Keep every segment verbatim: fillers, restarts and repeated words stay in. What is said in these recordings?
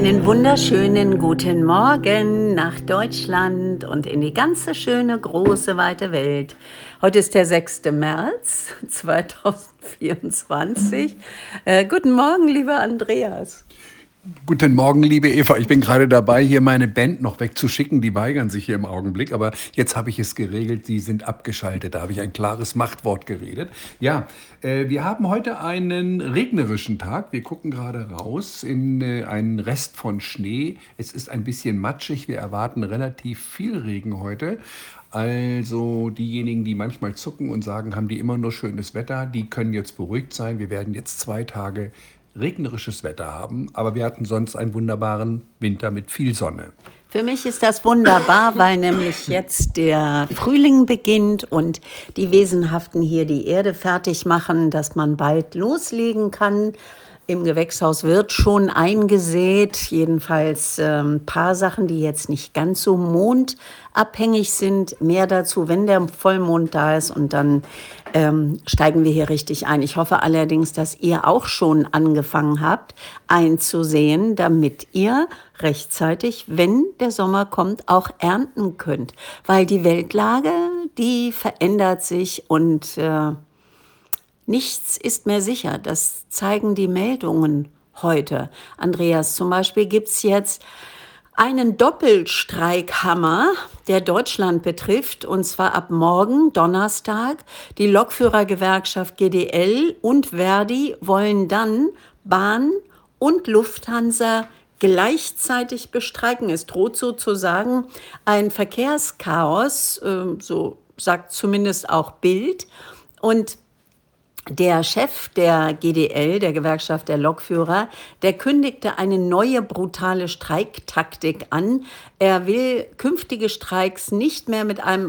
Einen wunderschönen guten Morgen nach Deutschland und in die ganze schöne, große, weite Welt. Heute ist der sechste März zweitausendvierundzwanzig. Äh, guten Morgen, lieber Andreas. Guten Morgen, liebe Eva. Ich bin gerade dabei, hier meine Band noch wegzuschicken. Die weigern sich hier im Augenblick. Aber jetzt habe ich es geregelt. Sie sind abgeschaltet. Da habe ich ein klares Machtwort geredet. Ja, äh, wir haben heute einen regnerischen Tag. Wir gucken gerade raus in äh, einen Rest von Schnee. Es ist ein bisschen matschig. Wir erwarten relativ viel Regen heute. Also diejenigen, die manchmal zucken und sagen, haben die immer nur schönes Wetter, die können jetzt beruhigt sein. Wir werden jetzt zwei Tage regnerisches Wetter haben, aber wir hatten sonst einen wunderbaren Winter mit viel Sonne. Für mich ist das wunderbar, weil nämlich jetzt der Frühling beginnt und die Wesenhaften hier die Erde fertig machen, dass man bald loslegen kann. Im Gewächshaus wird schon eingesät, jedenfalls ein ähm, paar Sachen, die jetzt nicht ganz so mondabhängig sind. Mehr dazu, wenn der Vollmond da ist, und dann ähm, steigen wir hier richtig ein. Ich hoffe allerdings, dass ihr auch schon angefangen habt einzusehen, damit ihr rechtzeitig, wenn der Sommer kommt, auch ernten könnt. Weil die Weltlage, die verändert sich und äh, nichts ist mehr sicher. Das zeigen die Meldungen heute. Andreas, zum Beispiel gibt es jetzt einen Doppelstreikhammer, der Deutschland betrifft, und zwar ab morgen, Donnerstag. Die Lokführergewerkschaft G D L und Verdi wollen dann Bahn und Lufthansa gleichzeitig bestreiken. Es droht sozusagen ein Verkehrschaos, äh, so sagt zumindest auch Bild. Und der Chef der G D L, der Gewerkschaft der Lokführer, der kündigte eine neue brutale Streiktaktik an. Er will künftige Streiks nicht mehr mit einem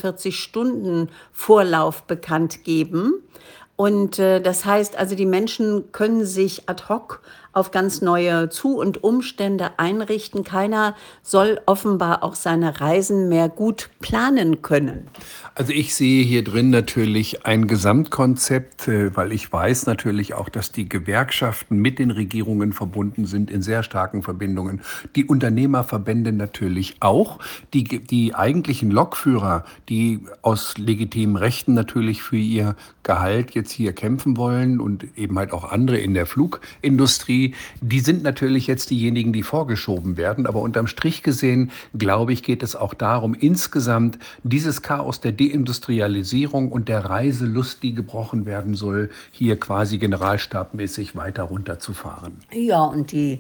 achtundvierzig-Stunden-Vorlauf bekannt geben. Und äh, das heißt also, die Menschen können sich ad hoc auf ganz neue Zu- und Umstände einrichten. Keiner soll offenbar auch seine Reisen mehr gut planen können. Also ich sehe hier drin natürlich ein Gesamtkonzept, weil ich weiß natürlich auch, dass die Gewerkschaften mit den Regierungen verbunden sind, in sehr starken Verbindungen. Die Unternehmerverbände natürlich auch. Die, die eigentlichen Lokführer, die aus legitimen Rechten natürlich für ihr Gehalt jetzt hier kämpfen wollen, und eben halt auch andere in der Flugindustrie, die sind natürlich jetzt diejenigen, die vorgeschoben werden. Aber unterm Strich gesehen, glaube ich, geht es auch darum, insgesamt dieses Chaos der Deindustrialisierung und der Reiselust, die gebrochen werden soll, hier quasi generalstabmäßig weiter runterzufahren. Ja, und die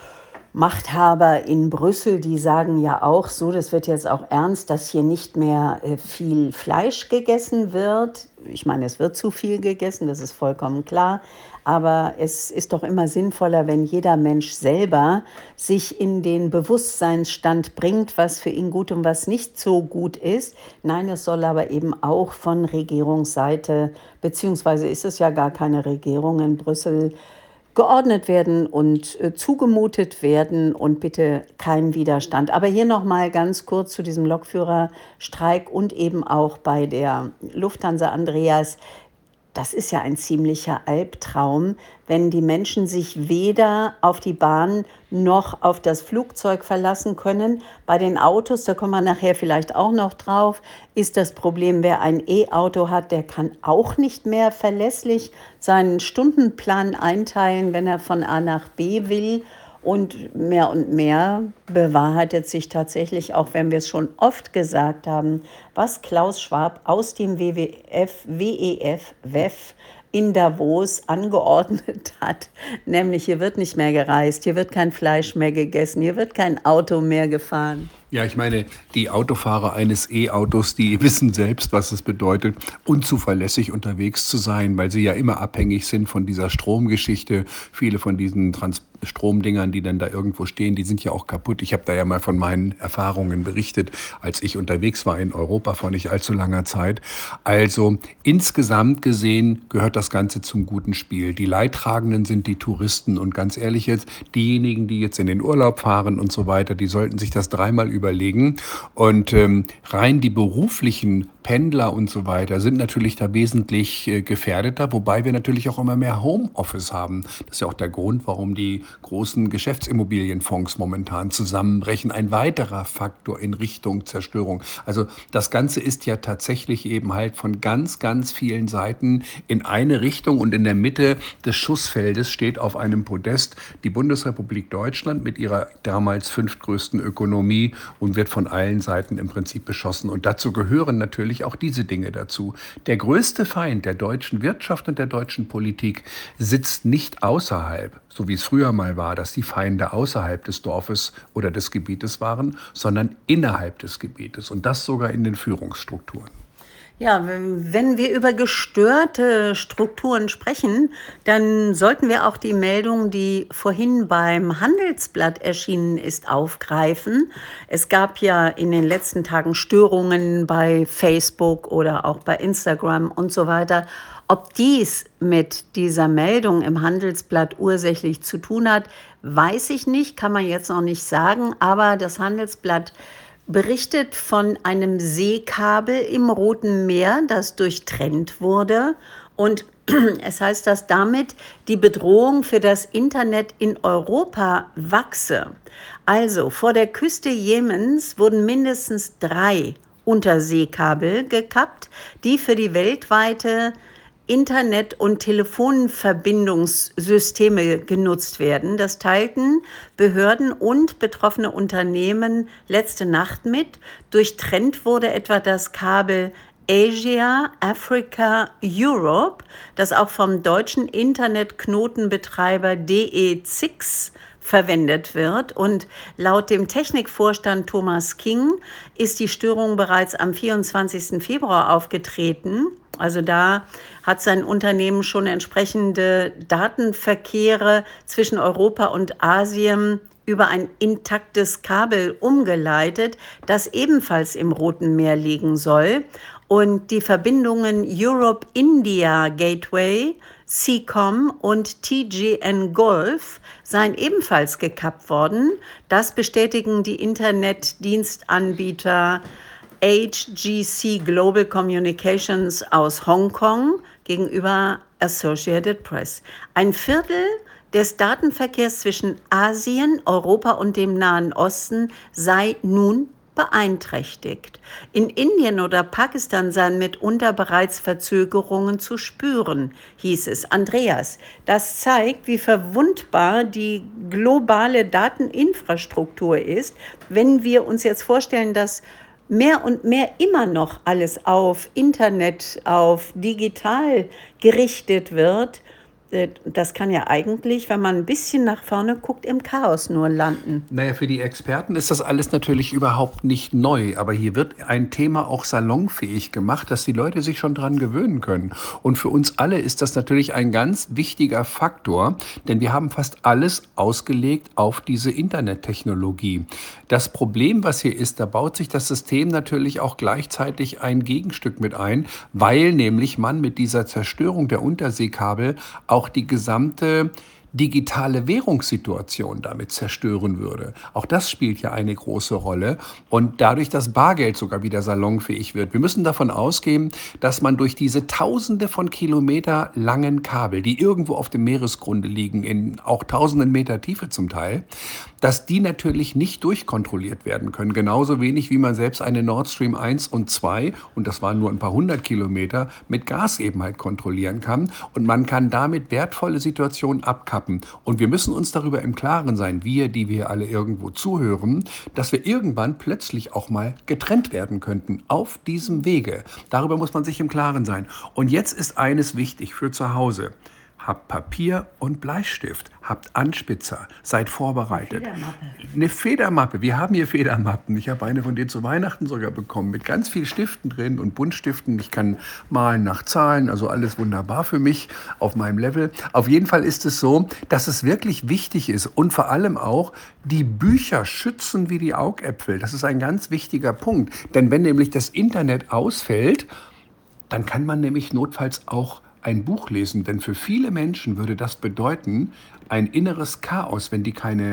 Machthaber in Brüssel, die sagen ja auch so, das wird jetzt auch ernst, dass hier nicht mehr äh, viel Fleisch gegessen wird. Ich meine, es wird zu viel gegessen, das ist vollkommen klar. Aber es ist doch immer sinnvoller, wenn jeder Mensch selber sich in den Bewusstseinsstand bringt, was für ihn gut und was nicht so gut ist. Nein, es soll aber eben auch von Regierungsseite, beziehungsweise ist es ja gar keine Regierung in Brüssel, geordnet werden und äh, zugemutet werden, und bitte kein Widerstand. Aber hier nochmal ganz kurz zu diesem Lokführerstreik und eben auch bei der Lufthansa, Andreas. Das ist ja ein ziemlicher Albtraum, wenn die Menschen sich weder auf die Bahn noch auf das Flugzeug verlassen können. Bei den Autos, da kommen wir nachher vielleicht auch noch drauf, ist das Problem, wer ein E-Auto hat, der kann auch nicht mehr verlässlich seinen Stundenplan einteilen, wenn er von A nach B will. Und mehr und mehr bewahrheitet sich tatsächlich, auch wenn wir es schon oft gesagt haben, was Klaus Schwab aus dem W W F, W E F, W E F in Davos angeordnet hat. Nämlich, hier wird nicht mehr gereist, hier wird kein Fleisch mehr gegessen, hier wird kein Auto mehr gefahren. Ja, ich meine, die Autofahrer eines E-Autos, die wissen selbst, was es bedeutet, unzuverlässig unterwegs zu sein, weil sie ja immer abhängig sind von dieser Stromgeschichte. Viele von diesen Trans- Stromdingern, die dann da irgendwo stehen, die sind ja auch kaputt. Ich habe da ja mal von meinen Erfahrungen berichtet, als ich unterwegs war in Europa vor nicht allzu langer Zeit. Also insgesamt gesehen gehört das Ganze zum guten Spiel. Die Leidtragenden sind die Touristen, und ganz ehrlich jetzt, diejenigen, die jetzt in den Urlaub fahren und so weiter, die sollten sich das dreimal überlegen. Und ähm, rein die beruflichen Pendler und so weiter sind natürlich da wesentlich äh, gefährdeter, wobei wir natürlich auch immer mehr Homeoffice haben. Das ist ja auch der Grund, warum die großen Geschäftsimmobilienfonds momentan zusammenbrechen. Ein weiterer Faktor in Richtung Zerstörung. Also das Ganze ist ja tatsächlich eben halt von ganz, ganz vielen Seiten in eine Richtung, und in der Mitte des Schussfeldes steht auf einem Podest die Bundesrepublik Deutschland mit ihrer damals fünftgrößten Ökonomie und wird von allen Seiten im Prinzip beschossen. Und dazu gehören natürlich auch diese Dinge dazu. Der größte Feind der deutschen Wirtschaft und der deutschen Politik sitzt nicht außerhalb, so wie es früher mal war, dass die Feinde außerhalb des Dorfes oder des Gebietes waren, sondern innerhalb des Gebietes, und das sogar in den Führungsstrukturen. Ja, wenn wenn wir über gestörte Strukturen sprechen, dann sollten wir auch die Meldung, die vorhin beim Handelsblatt erschienen ist, aufgreifen. Es gab ja in den letzten Tagen Störungen bei Facebook oder auch bei Instagram und so weiter. Ob dies mit dieser Meldung im Handelsblatt ursächlich zu tun hat, weiß ich nicht, kann man jetzt noch nicht sagen, aber das Handelsblatt berichtet von einem Seekabel im Roten Meer, das durchtrennt wurde. Und es heißt, dass damit die Bedrohung für das Internet in Europa wachse. Also vor der Küste Jemens wurden mindestens drei Unterseekabel gekappt, die für die weltweite Internet- und Telefonverbindungssysteme genutzt werden. Das teilten Behörden und betroffene Unternehmen letzte Nacht mit. Durchtrennt wurde etwa das Kabel Asia, Africa, Europe, das auch vom deutschen Internetknotenbetreiber D E Z I X verwendet wird. Und laut dem Technikvorstand Thomas King ist die Störung bereits am vierundzwanzigsten Februar aufgetreten. Also da hat sein Unternehmen schon entsprechende Datenverkehre zwischen Europa und Asien über ein intaktes Kabel umgeleitet, das ebenfalls im Roten Meer liegen soll. Und die Verbindungen Europe-India Gateway, C E C O M und T G N Golf seien ebenfalls gekappt worden. Das bestätigen die Internetdienstanbieter H G C Global Communications aus Hongkong gegenüber Associated Press. Ein Viertel des Datenverkehrs zwischen Asien, Europa und dem Nahen Osten sei nun beeinträchtigt. In Indien oder Pakistan seien mitunter bereits Verzögerungen zu spüren, hieß es. Andreas, das zeigt, wie verwundbar die globale Dateninfrastruktur ist, wenn wir uns jetzt vorstellen, dass mehr und mehr immer noch alles auf Internet, auf digital gerichtet wird. Das kann ja eigentlich, wenn man ein bisschen nach vorne guckt, im Chaos nur landen. Naja, für die Experten ist das alles natürlich überhaupt nicht neu, aber hier wird ein Thema auch salonfähig gemacht, dass die Leute sich schon dran gewöhnen können. Und für uns alle ist das natürlich ein ganz wichtiger Faktor, denn wir haben fast alles ausgelegt auf diese Internettechnologie. Das Problem, was hier ist, da baut sich das System natürlich auch gleichzeitig ein Gegenstück mit ein, weil nämlich man mit dieser Zerstörung der Unterseekabel auch die gesamte digitale Währungssituation damit zerstören würde. Auch das spielt ja eine große Rolle, und dadurch das Bargeld sogar wieder salonfähig wird. Wir müssen davon ausgehen, dass man durch diese Tausende von Kilometer langen Kabel, die irgendwo auf dem Meeresgrunde liegen, in auch tausenden Meter Tiefe zum Teil, dass die natürlich nicht durchkontrolliert werden können. Genauso wenig wie man selbst eine Nord Stream eins und zwei, und das waren nur ein paar hundert Kilometer, mit Gas eben halt kontrollieren kann. Und man kann damit wertvolle Situationen abkappen. Und wir müssen uns darüber im Klaren sein, wir, die wir alle irgendwo zuhören, dass wir irgendwann plötzlich auch mal getrennt werden könnten auf diesem Wege. Darüber muss man sich im Klaren sein. Und jetzt ist eines wichtig für zu Hause. Habt Papier und Bleistift, habt Anspitzer, seid vorbereitet. Federmappe. Eine Federmappe, wir haben hier Federmappen. Ich habe eine von denen zu Weihnachten sogar bekommen, mit ganz viel Stiften drin und Buntstiften. Ich kann malen nach Zahlen, also alles wunderbar für mich auf meinem Level. Auf jeden Fall ist es so, dass es wirklich wichtig ist und vor allem auch die Bücher schützen wie die Augäpfel. Das ist ein ganz wichtiger Punkt, denn wenn nämlich das Internet ausfällt, dann kann man nämlich notfalls auch ein Buch lesen, denn für viele Menschen würde das bedeuten, ein inneres Chaos, wenn die keine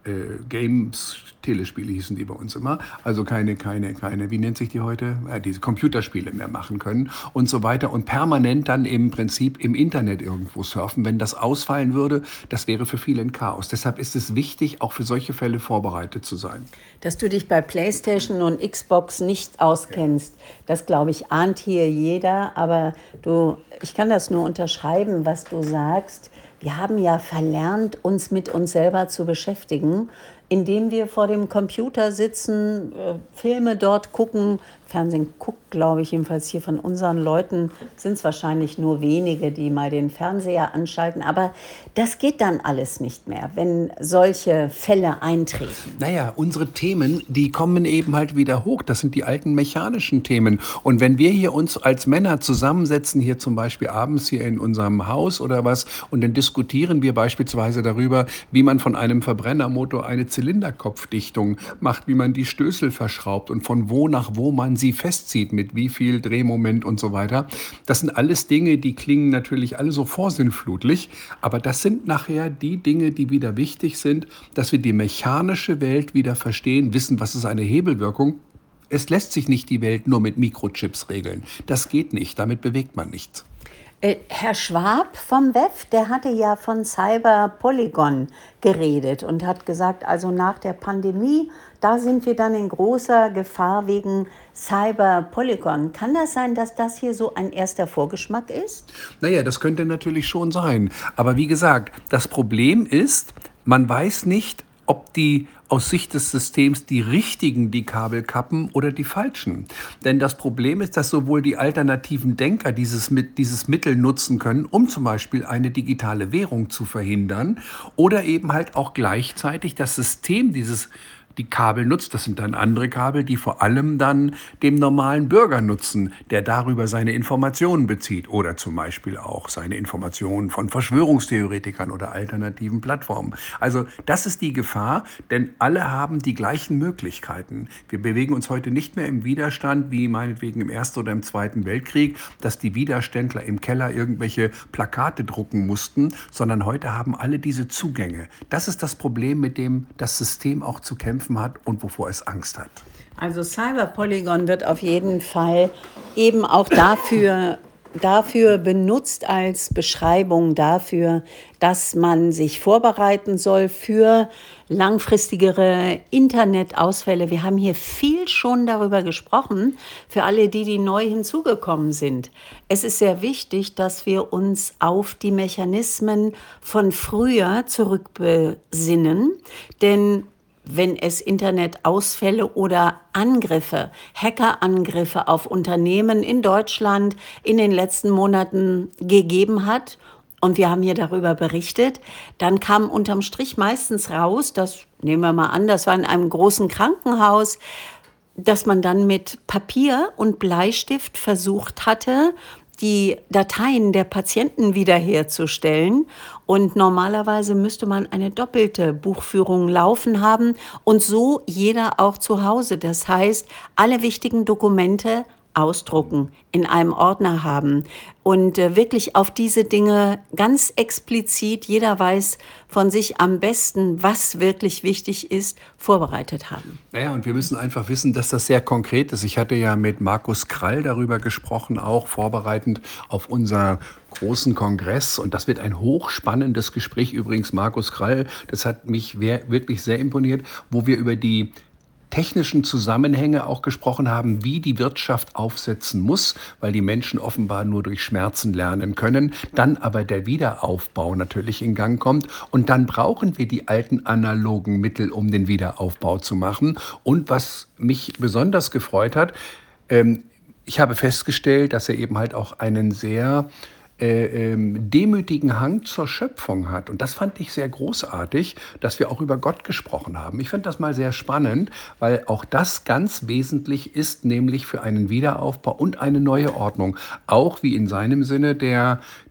äh, Games, Telespiele hießen die bei uns immer, also keine, keine, keine, wie nennt sich die heute? Äh, diese Computerspiele mehr machen können und so weiter und permanent dann im Prinzip im Internet irgendwo surfen. Wenn das ausfallen würde, das wäre für viele ein Chaos. Deshalb ist es wichtig, auch für solche Fälle vorbereitet zu sein. Dass du dich bei PlayStation und Xbox nicht auskennst, das glaube ich, ahnt hier jeder. Aber du, ich kann das nur unterschreiben, was du sagst. Wir haben ja verlernt, uns mit uns selber zu beschäftigen, indem wir vor dem Computer sitzen, äh, Filme dort gucken. Fernsehen guckt, glaube ich, jedenfalls hier von unseren Leuten, sind es wahrscheinlich nur wenige, die mal den Fernseher anschalten. Aber das geht dann alles nicht mehr, wenn solche Fälle eintreten. Naja, unsere Themen, die kommen eben halt wieder hoch. Das sind die alten mechanischen Themen. Und wenn wir hier uns als Männer zusammensetzen, hier zum Beispiel abends hier in unserem Haus oder was, und dann diskutieren wir beispielsweise darüber, wie man von einem Verbrennermotor eine Zylinderkopfdichtung macht, wie man die Stößel verschraubt und von wo nach wo man sie festzieht, mit wie viel Drehmoment und so weiter. Das sind alles Dinge, die klingen natürlich alle so vorsinnflutlich, aber das sind nachher die Dinge, die wieder wichtig sind, dass wir die mechanische Welt wieder verstehen, wissen, was ist eine Hebelwirkung. Es lässt sich nicht die Welt nur mit Mikrochips regeln. Das geht nicht, damit bewegt man nichts. Äh, Herr Schwab vom W E F, der hatte ja von Cyberpolygon geredet und hat gesagt, also nach der Pandemie, da sind wir dann in großer Gefahr wegen Cyberpolygon. Kann das sein, dass das hier so ein erster Vorgeschmack ist? Naja, das könnte natürlich schon sein. Aber wie gesagt, das Problem ist, man weiß nicht, ob die aus Sicht des Systems die richtigen die Kabel kappen oder die falschen. Denn das Problem ist, dass sowohl die alternativen Denker dieses, dieses Mittel nutzen können, um zum Beispiel eine digitale Währung zu verhindern, oder eben halt auch gleichzeitig das System dieses die Kabel nutzt. Das sind dann andere Kabel, die vor allem dann dem normalen Bürger nutzen, der darüber seine Informationen bezieht oder zum Beispiel auch seine Informationen von Verschwörungstheoretikern oder alternativen Plattformen. Also das ist die Gefahr, denn alle haben die gleichen Möglichkeiten. Wir bewegen uns heute nicht mehr im Widerstand, wie meinetwegen im Ersten oder im Zweiten Weltkrieg, dass die Widerständler im Keller irgendwelche Plakate drucken mussten, sondern heute haben alle diese Zugänge. Das ist das Problem, mit dem das System auch zu kämpfen hat und wovor es Angst hat. Also Cyberpolygon wird auf jeden Fall eben auch dafür, dafür benutzt als Beschreibung dafür, dass man sich vorbereiten soll für langfristigere Internetausfälle. Wir haben hier viel schon darüber gesprochen, für alle die, die neu hinzugekommen sind. Es ist sehr wichtig, dass wir uns auf die Mechanismen von früher zurückbesinnen, denn wenn es Internetausfälle oder Angriffe, Hackerangriffe auf Unternehmen in Deutschland in den letzten Monaten gegeben hat, und wir haben hier darüber berichtet, dann kam unterm Strich meistens raus, das nehmen wir mal an, das war in einem großen Krankenhaus, dass man dann mit Papier und Bleistift versucht hatte, die Dateien der Patienten wiederherzustellen. Und normalerweise müsste man eine doppelte Buchführung laufen haben und so jeder auch zu Hause. Das heißt, alle wichtigen Dokumente ausdrucken, in einem Ordner haben und äh, wirklich auf diese Dinge ganz explizit, jeder weiß von sich am besten, was wirklich wichtig ist, vorbereitet haben. Naja, und wir müssen einfach wissen, dass das sehr konkret ist. Ich hatte ja mit Markus Krall darüber gesprochen, auch vorbereitend auf unser großen Kongress. Und das wird ein hochspannendes Gespräch. Übrigens, Markus Krall, das hat mich wirklich sehr imponiert, wo wir über die technischen Zusammenhänge auch gesprochen haben, wie die Wirtschaft aufsetzen muss, weil die Menschen offenbar nur durch Schmerzen lernen können, dann aber der Wiederaufbau natürlich in Gang kommt und dann brauchen wir die alten analogen Mittel, um den Wiederaufbau zu machen. Und was mich besonders gefreut hat, ähm, ich habe festgestellt, dass er eben halt auch einen sehr Äh, ähm, demütigen Hang zur Schöpfung hat. Und das fand ich sehr großartig, dass wir auch über Gott gesprochen haben. Ich finde das mal sehr spannend, weil auch das ganz wesentlich ist, nämlich für einen Wiederaufbau und eine neue Ordnung. Auch wie in seinem Sinne der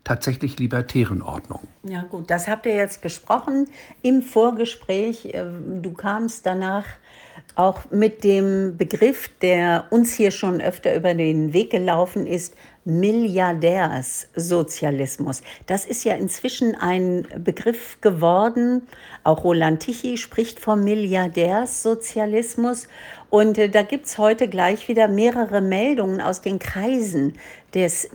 tatsächlich libertären Ordnung. Ja gut, das habt ihr jetzt gesprochen im Vorgespräch. äh, Du kamst danach auch mit dem Begriff, der uns hier schon öfter über den Weg gelaufen ist, Milliardärssozialismus. Das ist ja inzwischen ein Begriff geworden. Auch Roland Tichy spricht vom Milliardärssozialismus. Und äh, da gibt es heute gleich wieder mehrere Meldungen aus den Kreisen des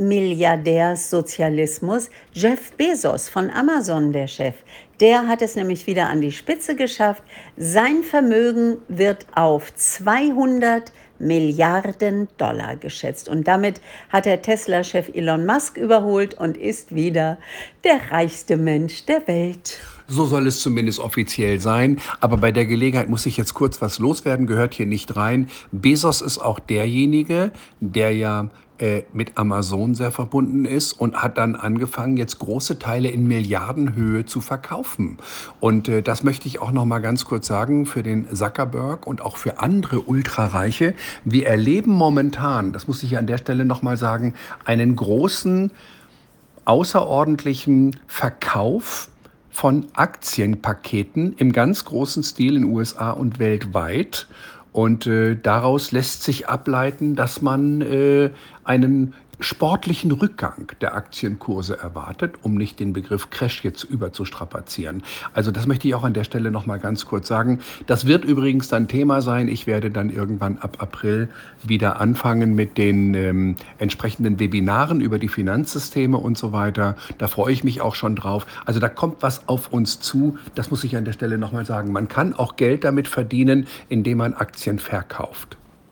Milliardärssozialismus. Jeff Bezos von Amazon, der Chef, der hat es nämlich wieder an die Spitze geschafft. Sein Vermögen wird auf zweihundert Milliarden Dollar geschätzt. Und damit hat der Tesla-Chef Elon Musk überholt und ist wieder der reichste Mensch der Welt. So soll es zumindest offiziell sein. Aber bei der Gelegenheit muss ich jetzt kurz was loswerden, gehört hier nicht rein. Bezos ist auch derjenige, der ja äh, mit Amazon sehr verbunden ist und hat dann angefangen, jetzt große Teile in Milliardenhöhe zu verkaufen. Und äh, das möchte ich auch noch mal ganz kurz sagen für den Zuckerberg und auch für andere Ultrareiche. Wir erleben momentan, das muss ich an der Stelle noch mal sagen, einen großen, außerordentlichen Verkauf von Aktienpaketen im ganz großen Stil in den U S A und weltweit. Und äh, daraus lässt sich ableiten, dass man äh, einen sportlichen Rückgang der Aktienkurse erwartet, um nicht den Begriff Crash jetzt überzustrapazieren. Also das möchte ich auch an der Stelle noch mal ganz kurz sagen. Das wird übrigens dann Thema sein. Ich werde dann irgendwann ab April wieder anfangen mit den ähm, entsprechenden Webinaren über die Finanzsysteme und so weiter. Da freue ich mich auch schon drauf. Also da kommt was auf uns zu. Das muss ich an der Stelle noch mal sagen. Man kann auch Geld damit verdienen, indem man Aktien verkauft.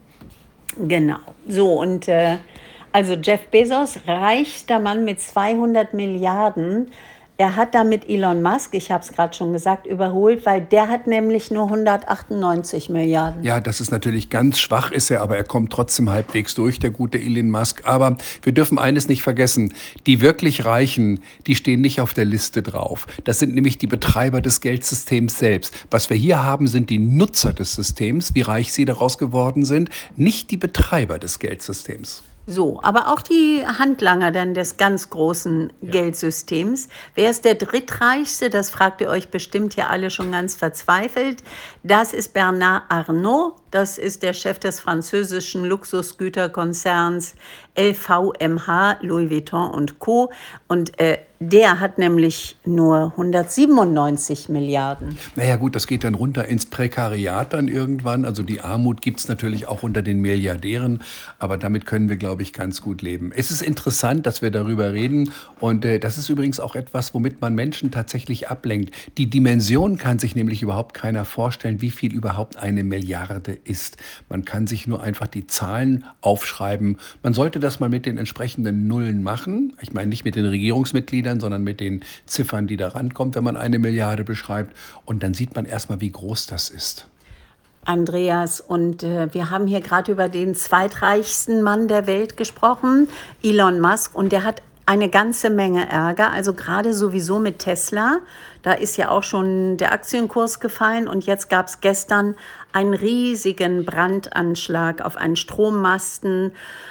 Genau. So, und äh, also Jeff Bezos, reichster Mann mit zweihundert Milliarden. Er hat damit Elon Musk, ich habe es gerade schon gesagt, überholt, weil der hat nämlich nur hundertachtundneunzig Milliarden. Ja, das ist natürlich ganz schwach, ist er, aber er kommt trotzdem halbwegs durch, der gute Elon Musk. Aber wir dürfen eines nicht vergessen, die wirklich Reichen, die stehen nicht auf der Liste drauf. Das sind nämlich die Betreiber des Geldsystems selbst. Was wir hier haben, sind die Nutzer des Systems, wie reich sie daraus geworden sind, nicht die Betreiber des Geldsystems. So, aber auch die Handlanger dann des ganz großen Ja. Geldsystems. Wer ist der drittreichste? Das fragt ihr euch bestimmt ja alle schon ganz verzweifelt. Das ist Bernard Arnault. Das ist der Chef des französischen Luxusgüterkonzerns L V M H, Louis Vuitton und Co. Und äh, der hat nämlich nur hundertsiebenundneunzig Milliarden. Naja gut, das geht dann runter ins Prekariat dann irgendwann. Also die Armut gibt es natürlich auch unter den Milliardären, aber damit können wir, glaube ich, ganz gut leben. Es ist interessant, dass wir darüber reden und äh, das ist übrigens auch etwas, womit man Menschen tatsächlich ablenkt. Die Dimension kann sich nämlich überhaupt keiner vorstellen, wie viel überhaupt eine Milliarde ist. Man kann sich nur einfach die Zahlen aufschreiben. Man sollte das mal mit den entsprechenden Nullen machen. Ich meine nicht mit den Regierungsmitgliedern, sondern mit den Ziffern, die da rankommt, wenn man eine Milliarde beschreibt. Und dann sieht man erstmal, wie groß das ist. Andreas, und äh, wir haben hier gerade über den zweitreichsten Mann der Welt gesprochen, Elon Musk, und der hat eine ganze Menge Ärger, also gerade sowieso mit Tesla. Da ist ja auch schon der Aktienkurs gefallen und jetzt gab es gestern einen riesigen Brandanschlag auf einen Strommasten.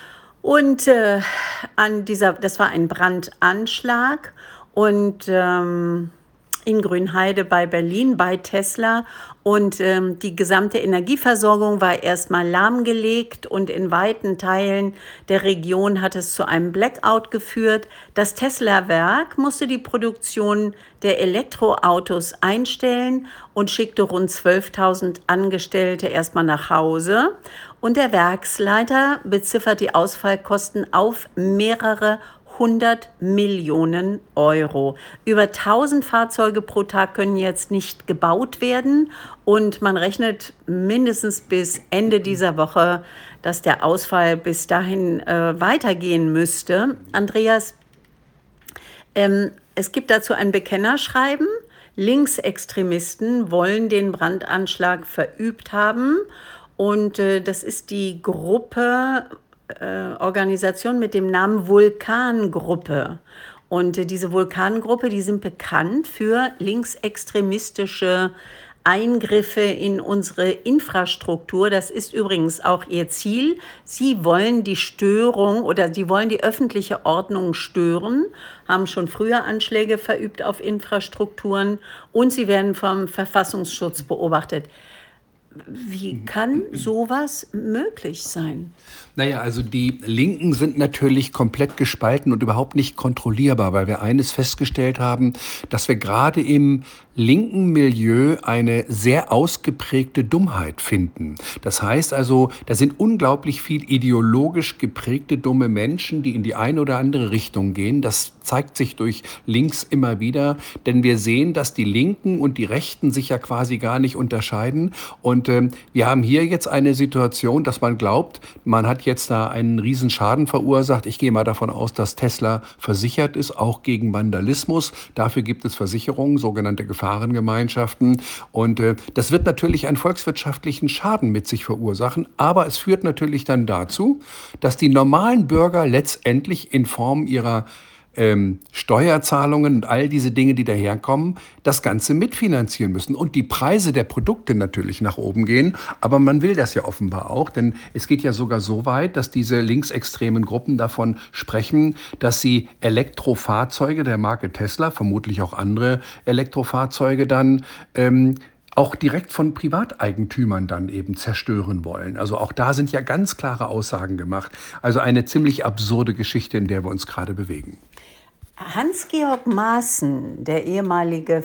Und äh, an dieser, das war ein Brandanschlag und ähm, in Grünheide bei Berlin bei Tesla. Und ähm, die gesamte Energieversorgung war erstmal lahmgelegt und in weiten Teilen der Region hat es zu einem Blackout geführt. Das Tesla-Werk musste die Produktion der Elektroautos einstellen und schickte rund zwölftausend Angestellte erstmal nach Hause. Und der Werksleiter beziffert die Ausfallkosten auf mehrere hundert Millionen Euro. Über tausend Fahrzeuge pro Tag können jetzt nicht gebaut werden und man rechnet mindestens bis Ende dieser Woche, dass der Ausfall bis dahin äh, weitergehen müsste. Andreas, ähm, es gibt dazu ein Bekennerschreiben. Linksextremisten wollen den Brandanschlag verübt haben und äh, das ist die Gruppe Äh, Organisation mit dem Namen Vulkangruppe. Und äh, diese Vulkangruppe, die sind bekannt für linksextremistische Eingriffe in unsere Infrastruktur. Das ist übrigens auch ihr Ziel. Sie wollen die Störung oder sie wollen die öffentliche Ordnung stören, haben schon früher Anschläge verübt auf Infrastrukturen und sie werden vom Verfassungsschutz beobachtet. Wie kann sowas möglich sein? Naja, also die Linken sind natürlich komplett gespalten und überhaupt nicht kontrollierbar, weil wir eines festgestellt haben, dass wir gerade im linken Milieu eine sehr ausgeprägte Dummheit finden. Das heißt also, da sind unglaublich viel ideologisch geprägte dumme Menschen, die in die eine oder andere Richtung gehen. Das zeigt sich durch links immer wieder, denn wir sehen, dass die Linken und die Rechten sich ja quasi gar nicht unterscheiden. Und ähm, wir haben hier jetzt eine Situation, dass man glaubt, man hat jetzt da einen riesen Schaden verursacht. Ich gehe mal davon aus, dass Tesla versichert ist, auch gegen Vandalismus. Dafür gibt es Versicherungen, sogenannte Gefahrengemeinschaften. Und äh, das wird natürlich einen volkswirtschaftlichen Schaden mit sich verursachen. Aber es führt natürlich dann dazu, dass die normalen Bürger letztendlich in Form ihrer Ähm, Steuerzahlungen und all diese Dinge, die daherkommen, das Ganze mitfinanzieren müssen und die Preise der Produkte natürlich nach oben gehen. Aber man will das ja offenbar auch, denn es geht ja sogar so weit, dass diese linksextremen Gruppen davon sprechen, dass sie Elektrofahrzeuge der Marke Tesla, vermutlich auch andere Elektrofahrzeuge dann, ähm, auch direkt von Privateigentümern dann eben zerstören wollen. Also auch da sind ja ganz klare Aussagen gemacht. Also eine ziemlich absurde Geschichte, in der wir uns gerade bewegen. Hans-Georg Maaßen, der ehemalige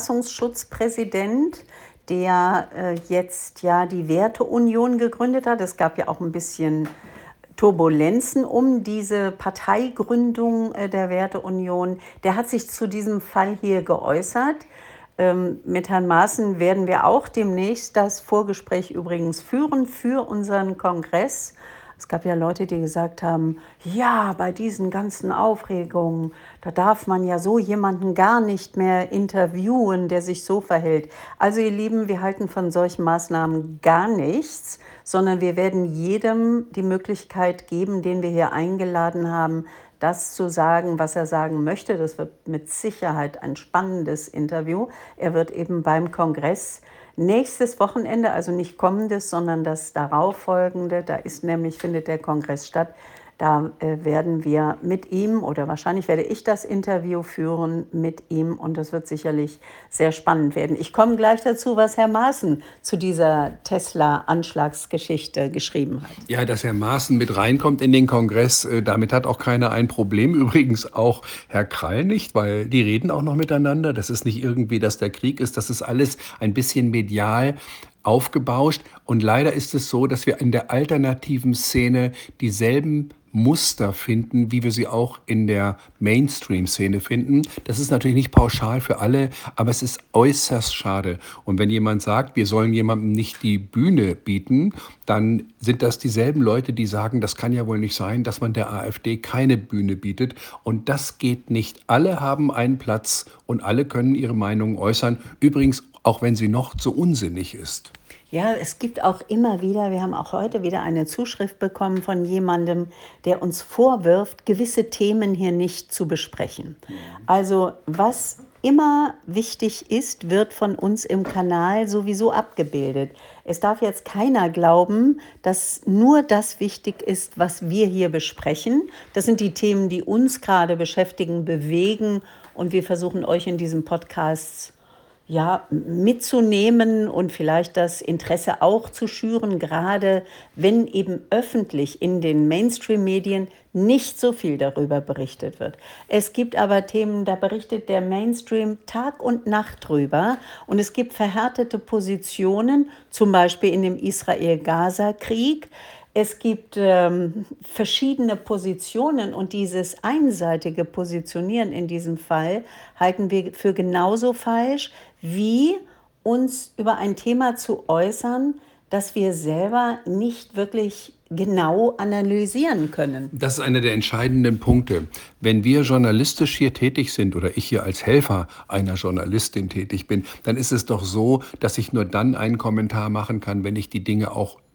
Verfassungsschutzpräsident, der äh, jetzt ja die Werteunion gegründet hat. Es gab ja auch ein bisschen Turbulenzen um diese Parteigründung äh, der Werteunion. Der hat sich zu diesem Fall hier geäußert. Ähm, mit Herrn Maaßen werden wir auch demnächst das Vorgespräch übrigens führen für unseren Kongress. Es gab ja Leute, die gesagt haben, ja, bei diesen ganzen Aufregungen, da darf man ja so jemanden gar nicht mehr interviewen, der sich so verhält. Also ihr Lieben, wir halten von solchen Maßnahmen gar nichts, sondern wir werden jedem die Möglichkeit geben, den wir hier eingeladen haben, das zu sagen, was er sagen möchte. Das wird mit Sicherheit ein spannendes Interview. Er wird eben beim Kongress nächstes Wochenende, also nicht kommendes, sondern das darauffolgende, da ist nämlich, findet der Kongress statt, da äh, werden wir mit ihm oder wahrscheinlich werde ich das Interview führen mit ihm und das wird sicherlich sehr spannend werden. Ich komme gleich dazu, was Herr Maaßen zu dieser Tesla-Anschlagsgeschichte geschrieben hat. Ja, dass Herr Maaßen mit reinkommt in den Kongress, äh, damit hat auch keiner ein Problem. Übrigens auch Herr Krall nicht, weil die reden auch noch miteinander. Das ist nicht irgendwie, dass der Krieg ist. Das ist alles ein bisschen medial aufgebauscht. Und leider ist es so, dass wir in der alternativen Szene dieselben Muster finden, wie wir sie auch in der Mainstream-Szene finden. Das ist natürlich nicht pauschal für alle, aber es ist äußerst schade. Und wenn jemand sagt, wir sollen jemandem nicht die Bühne bieten, dann sind das dieselben Leute, die sagen, das kann ja wohl nicht sein, dass man der AfD keine Bühne bietet. Und das geht nicht. Alle haben einen Platz und alle können ihre Meinung äußern. Übrigens, auch wenn sie noch so unsinnig ist. Ja, es gibt auch immer wieder, wir haben auch heute wieder eine Zuschrift bekommen von jemandem, der uns vorwirft, gewisse Themen hier nicht zu besprechen. Also was immer wichtig ist, wird von uns im Kanal sowieso abgebildet. Es darf jetzt keiner glauben, dass nur das wichtig ist, was wir hier besprechen. Das sind die Themen, die uns gerade beschäftigen, bewegen und wir versuchen euch in diesem Podcast ja, mitzunehmen und vielleicht das Interesse auch zu schüren, gerade wenn eben öffentlich in den Mainstream-Medien nicht so viel darüber berichtet wird. Es gibt aber Themen, da berichtet der Mainstream Tag und Nacht drüber und es gibt verhärtete Positionen, zum Beispiel in dem Israel-Gaza-Krieg. Es gibt ähm, verschiedene Positionen und dieses einseitige Positionieren in diesem Fall halten wir für genauso falsch, wie uns über ein Thema zu äußern, das wir selber nicht wirklich genau analysieren können. Das ist einer der entscheidenden Punkte. Wenn wir journalistisch hier tätig sind oder ich hier als Helfer einer Journalistin tätig bin, dann ist es doch so, dass ich nur dann einen Kommentar machen kann, wenn ich die Dinge auch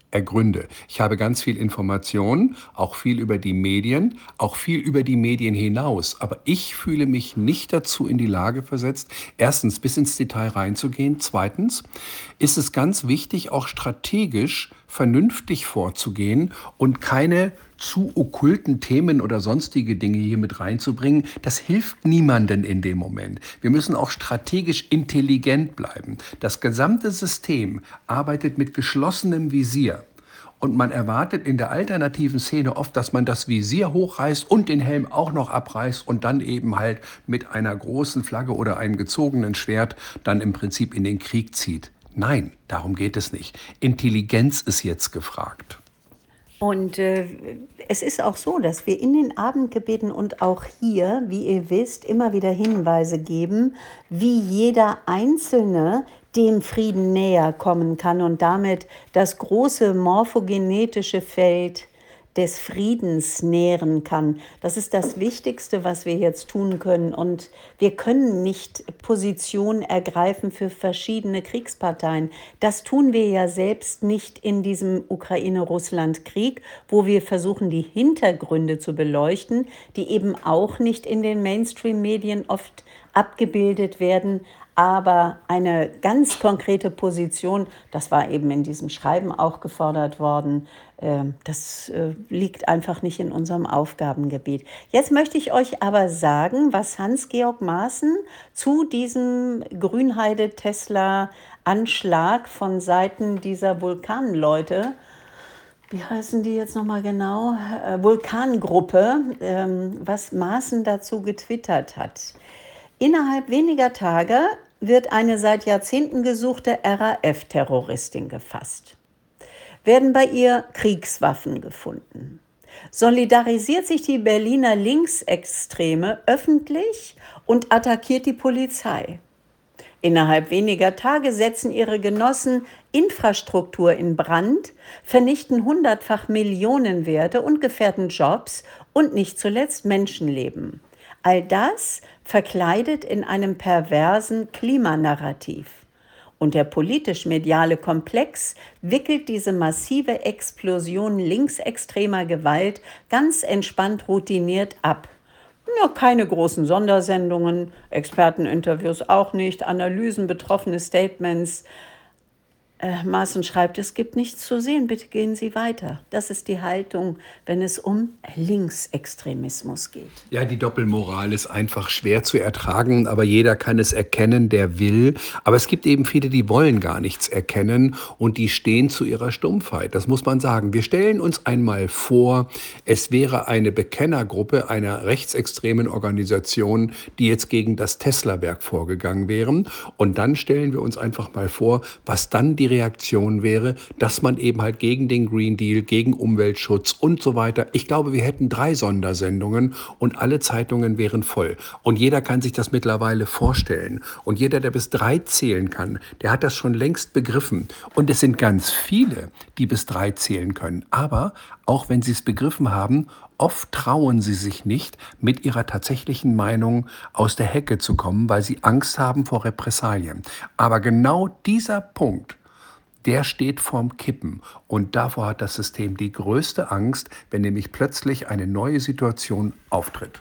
ergründe. Ich habe ganz viel Information, auch viel über die Medien, auch viel über die Medien hinaus. Aber ich fühle mich nicht dazu in die Lage versetzt, erstens bis ins Detail reinzugehen. Zweitens ist es ganz wichtig, auch strategisch vernünftig vorzugehen und keine zu okkulten Themen oder sonstige Dinge hier mit reinzubringen. Das hilft niemanden in dem Moment. Wir müssen auch strategisch intelligent bleiben. Das gesamte System arbeitet mit geschlossenem Visier. Und man erwartet in der alternativen Szene oft, dass man das Visier hochreißt und den Helm auch noch abreißt und dann eben halt mit einer großen Flagge oder einem gezogenen Schwert dann im Prinzip in den Krieg zieht. Nein, darum geht es nicht. Intelligenz ist jetzt gefragt. Und äh, es ist auch so, dass wir in den Abendgebeten und auch hier, wie ihr wisst, immer wieder Hinweise geben, wie jeder Einzelne dem Frieden näher kommen kann und damit das große morphogenetische Feld des Friedens nähren kann. Das ist das Wichtigste, was wir jetzt tun können. Und wir können nicht Position ergreifen für verschiedene Kriegsparteien. Das tun wir ja selbst nicht in diesem Ukraine-Russland-Krieg, wo wir versuchen, die Hintergründe zu beleuchten, die eben auch nicht in den Mainstream-Medien oft abgebildet werden. Aber eine ganz konkrete Position, das war eben in diesem Schreiben auch gefordert worden, äh, das äh, liegt einfach nicht in unserem Aufgabengebiet. Jetzt möchte ich euch aber sagen, was Hans-Georg Maaßen zu diesem Grünheide-Tesla-Anschlag von Seiten dieser Vulkanleute, wie heißen die jetzt nochmal genau, äh, Vulkangruppe, ähm, was Maaßen dazu getwittert hat. Innerhalb weniger Tage wird eine seit Jahrzehnten gesuchte R A F-Terroristin gefasst. Werden bei ihr Kriegswaffen gefunden. Solidarisiert sich die Berliner Linksextreme öffentlich und attackiert die Polizei. Innerhalb weniger Tage setzen ihre Genossen Infrastruktur in Brand, vernichten hundertfach Millionenwerte und gefährden Jobs und nicht zuletzt Menschenleben. All das verkleidet in einem perversen Klimanarrativ. Und der politisch-mediale Komplex wickelt diese massive Explosion linksextremer Gewalt ganz entspannt routiniert ab. Ja, keine großen Sondersendungen, Experteninterviews auch nicht, Analysen, betroffene Statements. Äh, Maaßen schreibt, es gibt nichts zu sehen, bitte gehen Sie weiter. Das ist die Haltung, wenn es um Linksextremismus geht. Ja, die Doppelmoral ist einfach schwer zu ertragen, aber jeder kann es erkennen, der will. Aber es gibt eben viele, die wollen gar nichts erkennen und die stehen zu ihrer Stumpfheit. Das muss man sagen. Wir stellen uns einmal vor, es wäre eine Bekennergruppe einer rechtsextremen Organisation, die jetzt gegen das Tesla-Werk vorgegangen wären. Und dann stellen wir uns einfach mal vor, was dann die Reaktion wäre, dass man eben halt gegen den Green Deal, gegen Umweltschutz und so weiter. Ich glaube, wir hätten drei Sondersendungen und alle Zeitungen wären voll. Und jeder kann sich das mittlerweile vorstellen. Und jeder, der bis drei zählen kann, der hat das schon längst begriffen. Und es sind ganz viele, die bis drei zählen können. Aber auch wenn sie es begriffen haben, oft trauen sie sich nicht, mit ihrer tatsächlichen Meinung aus der Hecke zu kommen, weil sie Angst haben vor Repressalien. Aber genau dieser Punkt, der steht vorm Kippen. Und davor hat das System die größte Angst, wenn nämlich plötzlich eine neue Situation auftritt.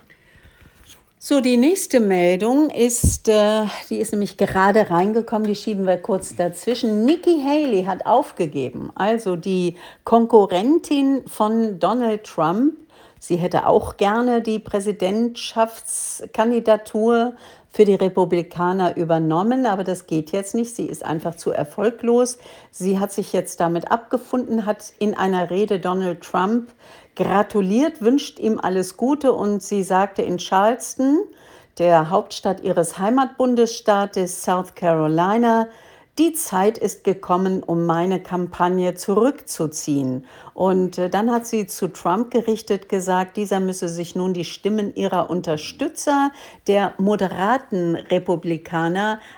So, die nächste Meldung ist, äh, die ist nämlich gerade reingekommen, die schieben wir kurz dazwischen. Nikki Haley hat aufgegeben, also die Konkurrentin von Donald Trump. Sie hätte auch gerne die Präsidentschaftskandidatur für die Republikaner übernommen, aber das geht jetzt nicht. Sie ist einfach zu erfolglos. Sie hat sich jetzt damit abgefunden, hat in einer Rede Donald Trump gratuliert, wünscht ihm alles Gute und sie sagte in Charleston, der Hauptstadt ihres Heimatbundesstaates South Carolina, die Zeit ist gekommen, um meine Kampagne zurückzuziehen. Und äh, dann hat sie zu Trump gerichtet gesagt, dieser müsse sich nun die Stimmen ihrer Unterstützer, der moderaten Republikaner,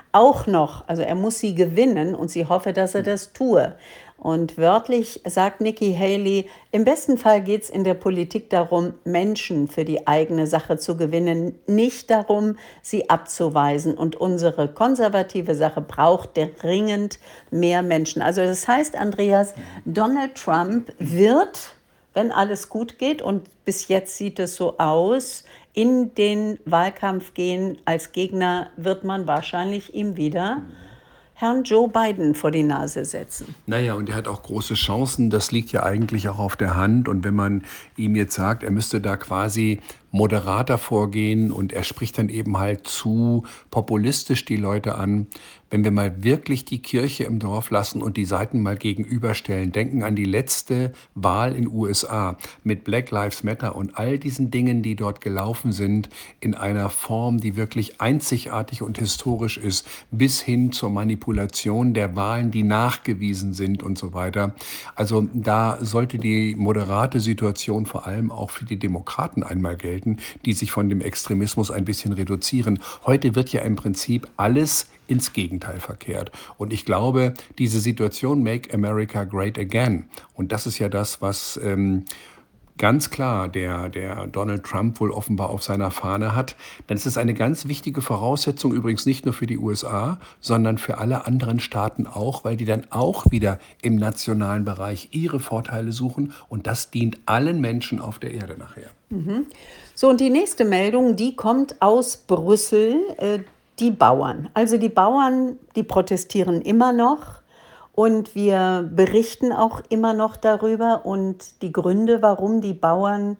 auch noch, also er muss sie gewinnen und sie hoffe, dass er das tue. Und wörtlich sagt Nikki Haley, im besten Fall geht es in der Politik darum, Menschen für die eigene Sache zu gewinnen, nicht darum, sie abzuweisen. Und unsere konservative Sache braucht dringend mehr Menschen. Also das heißt, Andreas, Donald Trump wird, wenn alles gut geht, und bis jetzt sieht es so aus, in den Wahlkampf gehen. Als Gegner wird man wahrscheinlich ihm wieder Herrn Joe Biden vor die Nase setzen. Naja, und er hat auch große Chancen. Das liegt ja eigentlich auch auf der Hand. Und wenn man ihm jetzt sagt, er müsste da quasi moderater vorgehen und er spricht dann eben halt zu populistisch die Leute an. Wenn wir mal wirklich die Kirche im Dorf lassen und die Seiten mal gegenüberstellen, denken an die letzte Wahl in U S A mit Black Lives Matter und all diesen Dingen, die dort gelaufen sind, in einer Form, die wirklich einzigartig und historisch ist, bis hin zur Manipulation der Wahlen, die nachgewiesen sind und so weiter. Also da sollte die moderate Situation vor allem auch für die Demokraten einmal gelten, die sich von dem Extremismus ein bisschen reduzieren. Heute wird ja im Prinzip alles ins Gegenteil verkehrt. Und ich glaube, diese Situation Make America Great Again, und das ist ja das, was ähm, ganz klar der, der Donald Trump wohl offenbar auf seiner Fahne hat, dann ist es eine ganz wichtige Voraussetzung, übrigens nicht nur für die U S A, sondern für alle anderen Staaten auch, weil die dann auch wieder im nationalen Bereich ihre Vorteile suchen und das dient allen Menschen auf der Erde nachher. Mhm. So, und die nächste Meldung, die kommt aus Brüssel, äh, die Bauern. Also die Bauern, die protestieren immer noch. Und wir berichten auch immer noch darüber. Und die Gründe, warum die Bauern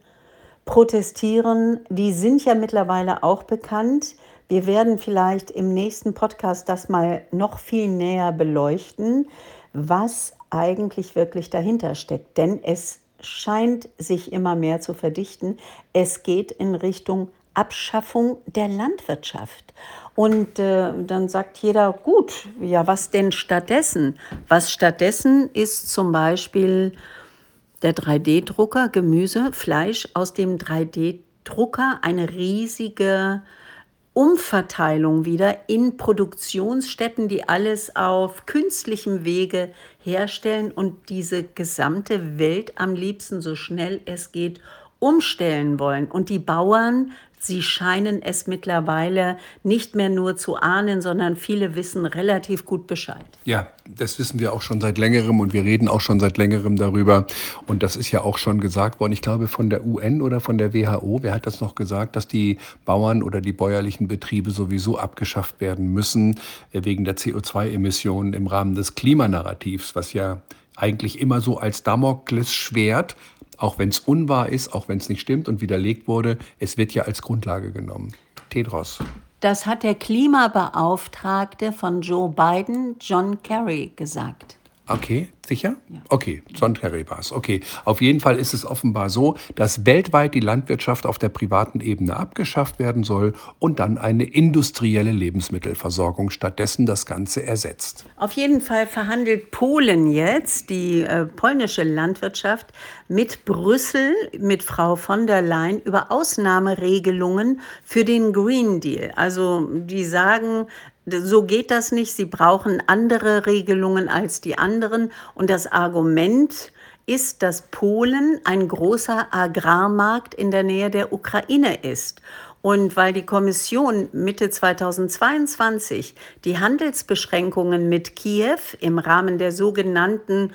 protestieren, die sind ja mittlerweile auch bekannt. Wir werden vielleicht im nächsten Podcast das mal noch viel näher beleuchten, was eigentlich wirklich dahinter steckt. Denn es scheint sich immer mehr zu verdichten. Es geht in Richtung Abschaffung der Landwirtschaft. Und äh, dann sagt jeder, gut, ja, was denn stattdessen? Was stattdessen ist zum Beispiel der drei D Drucker, Gemüse, Fleisch aus dem drei D Drucker, eine riesige Umverteilung wieder in Produktionsstätten, die alles auf künstlichem Wege herstellen und diese gesamte Welt am liebsten so schnell es geht umstellen wollen. Und die Bauern, sie scheinen es mittlerweile nicht mehr nur zu ahnen, sondern viele wissen relativ gut Bescheid. Ja, das wissen wir auch schon seit längerem und wir reden auch schon seit längerem darüber. Und das ist ja auch schon gesagt worden, ich glaube von der U N oder von der W H O, wer hat das noch gesagt, dass die Bauern oder die bäuerlichen Betriebe sowieso abgeschafft werden müssen, wegen der C O zwei Emissionen im Rahmen des Klimanarrativs, was ja eigentlich immer so als Damoklesschwert, auch wenn es unwahr ist, auch wenn es nicht stimmt und widerlegt wurde, es wird ja als Grundlage genommen. Tedros. Das hat der Klimabeauftragte von Joe Biden, John Kerry, gesagt. Okay, sicher? Ja. Okay, John Kerry war es. Okay, auf jeden Fall ist es offenbar so, dass weltweit die Landwirtschaft auf der privaten Ebene abgeschafft werden soll und dann eine industrielle Lebensmittelversorgung stattdessen das Ganze ersetzt. Auf jeden Fall verhandelt Polen jetzt, die äh, polnische Landwirtschaft, mit Brüssel, mit Frau von der Leyen über Ausnahmeregelungen für den Green Deal. Also die sagen, so geht das nicht. Sie brauchen andere Regelungen als die anderen. Und das Argument ist, dass Polen ein großer Agrarmarkt in der Nähe der Ukraine ist. Und weil die Kommission Mitte zweitausendzweiundzwanzig die Handelsbeschränkungen mit Kiew im Rahmen der sogenannten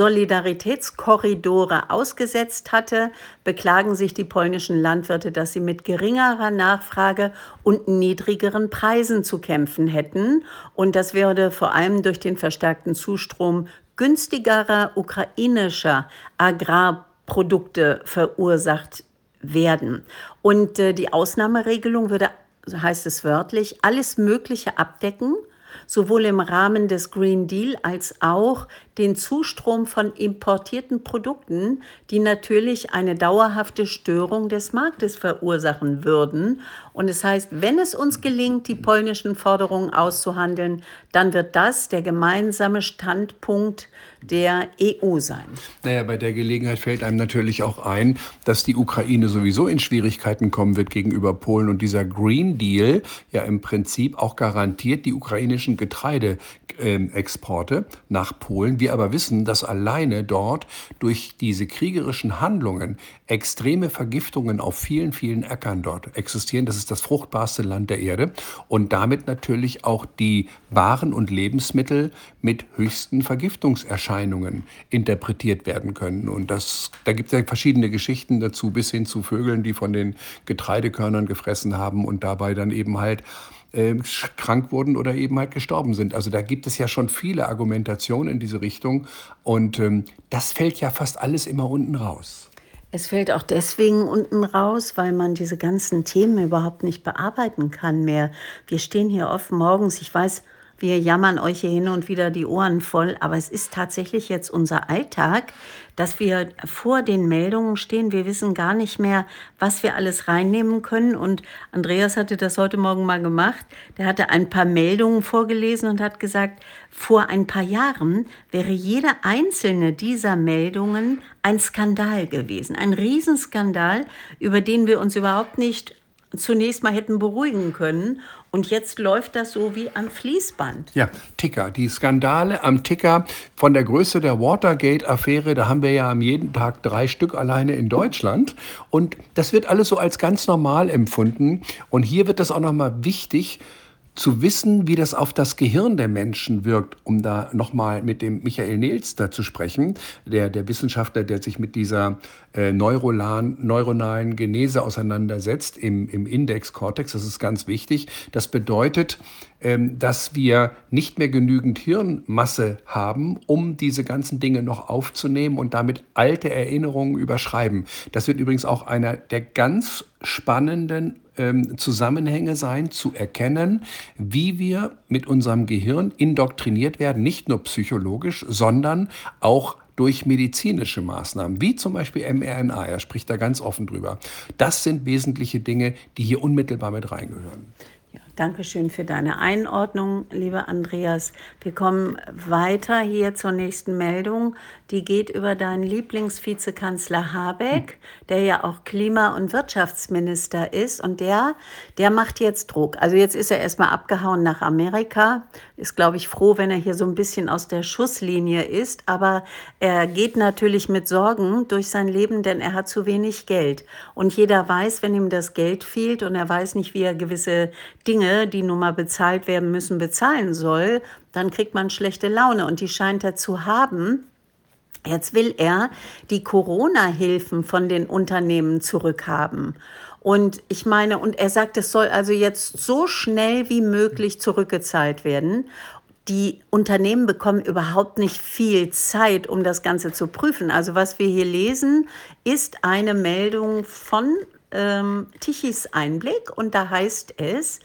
Solidaritätskorridore ausgesetzt hatte, beklagen sich die polnischen Landwirte, dass sie mit geringerer Nachfrage und niedrigeren Preisen zu kämpfen hätten. Und das würde vor allem durch den verstärkten Zustrom günstigerer ukrainischer Agrarprodukte verursacht werden. Und äh, die Ausnahmeregelung würde, so heißt es wörtlich, alles Mögliche abdecken, sowohl im Rahmen des Green Deal als auch den Zustrom von importierten Produkten, die natürlich eine dauerhafte Störung des Marktes verursachen würden. Und es heißt, wenn es uns gelingt, die polnischen Forderungen auszuhandeln, dann wird das der gemeinsame Standpunkt der E U sein. Naja, bei der Gelegenheit fällt einem natürlich auch ein, dass die Ukraine sowieso in Schwierigkeiten kommen wird gegenüber Polen und dieser Green Deal ja im Prinzip auch garantiert die ukrainischen Getreideexporte nach Polen. Wir aber wissen, dass alleine dort durch diese kriegerischen Handlungen extreme Vergiftungen auf vielen, vielen Äckern dort existieren. Das ist das fruchtbarste Land der Erde und damit natürlich auch die Waren und Lebensmittel mit höchsten Vergiftungserscheinungen interpretiert werden können. Und das, da gibt es ja verschiedene Geschichten dazu, bis hin zu Vögeln, die von den Getreidekörnern gefressen haben und dabei dann eben halt äh, krank wurden oder eben halt gestorben sind. Also da gibt es ja schon viele Argumentationen in diese Richtung und ähm, das fällt ja fast alles immer unten raus. Es fällt auch deswegen unten raus, weil man diese ganzen Themen überhaupt nicht bearbeiten kann mehr. Wir stehen hier oft morgens, ich weiß, wir jammern euch hier hin und wieder die Ohren voll, aber es ist tatsächlich jetzt unser Alltag, dass wir vor den Meldungen stehen. Wir wissen gar nicht mehr, was wir alles reinnehmen können. Und Andreas hatte das heute Morgen mal gemacht. Der hatte ein paar Meldungen vorgelesen und hat gesagt, vor ein paar Jahren wäre jede einzelne dieser Meldungen ein Skandal gewesen. Ein Riesenskandal, über den wir uns überhaupt nicht zunächst mal hätten beruhigen können. Und jetzt läuft das so wie am Fließband. Ja, Ticker. Die Skandale am Ticker von der Größe der Watergate-Affäre, da haben wir ja am jeden Tag drei Stück alleine in Deutschland. Und das wird alles so als ganz normal empfunden. Und hier wird das auch nochmal wichtig, zu wissen, wie das auf das Gehirn der Menschen wirkt, um da nochmal mit dem Michael Neelster zu sprechen, der, der Wissenschaftler, der sich mit dieser äh, neuronalen, neuronalen Genese auseinandersetzt im, im Index-Cortex. Das ist ganz wichtig. Das bedeutet, ähm, dass wir nicht mehr genügend Hirnmasse haben, um diese ganzen Dinge noch aufzunehmen und damit alte Erinnerungen überschreiben. Das wird übrigens auch einer der ganz spannenden ähm, Zusammenhänge sein, zu erkennen, wie wir mit unserem Gehirn indoktriniert werden, nicht nur psychologisch, sondern auch durch medizinische Maßnahmen, wie zum Beispiel mRNA. Er spricht da ganz offen drüber. Das sind wesentliche Dinge, die hier unmittelbar mit reingehören. Ja, danke schön für deine Einordnung, lieber Andreas. Wir kommen weiter hier zur nächsten Meldung. Die geht über deinen Lieblingsvizekanzler Habeck, der ja auch Klima- und Wirtschaftsminister ist. Und der, der macht jetzt Druck. Also jetzt ist er erstmal abgehauen nach Amerika. Ist, glaube ich, froh, wenn er hier so ein bisschen aus der Schusslinie ist. Aber er geht natürlich mit Sorgen durch sein Leben, denn er hat zu wenig Geld. Und jeder weiß, wenn ihm das Geld fehlt und er weiß nicht, wie er gewisse Dinge, die nun mal bezahlt werden müssen, bezahlen soll, dann kriegt man schlechte Laune. Und die scheint er zu haben. Jetzt will er die Corona-Hilfen von den Unternehmen zurückhaben. Und ich meine, und er sagt, es soll also jetzt so schnell wie möglich zurückgezahlt werden. Die Unternehmen bekommen überhaupt nicht viel Zeit, um das Ganze zu prüfen. Also was wir hier lesen, ist eine Meldung von ähm, Tichys Einblick. Und da heißt es,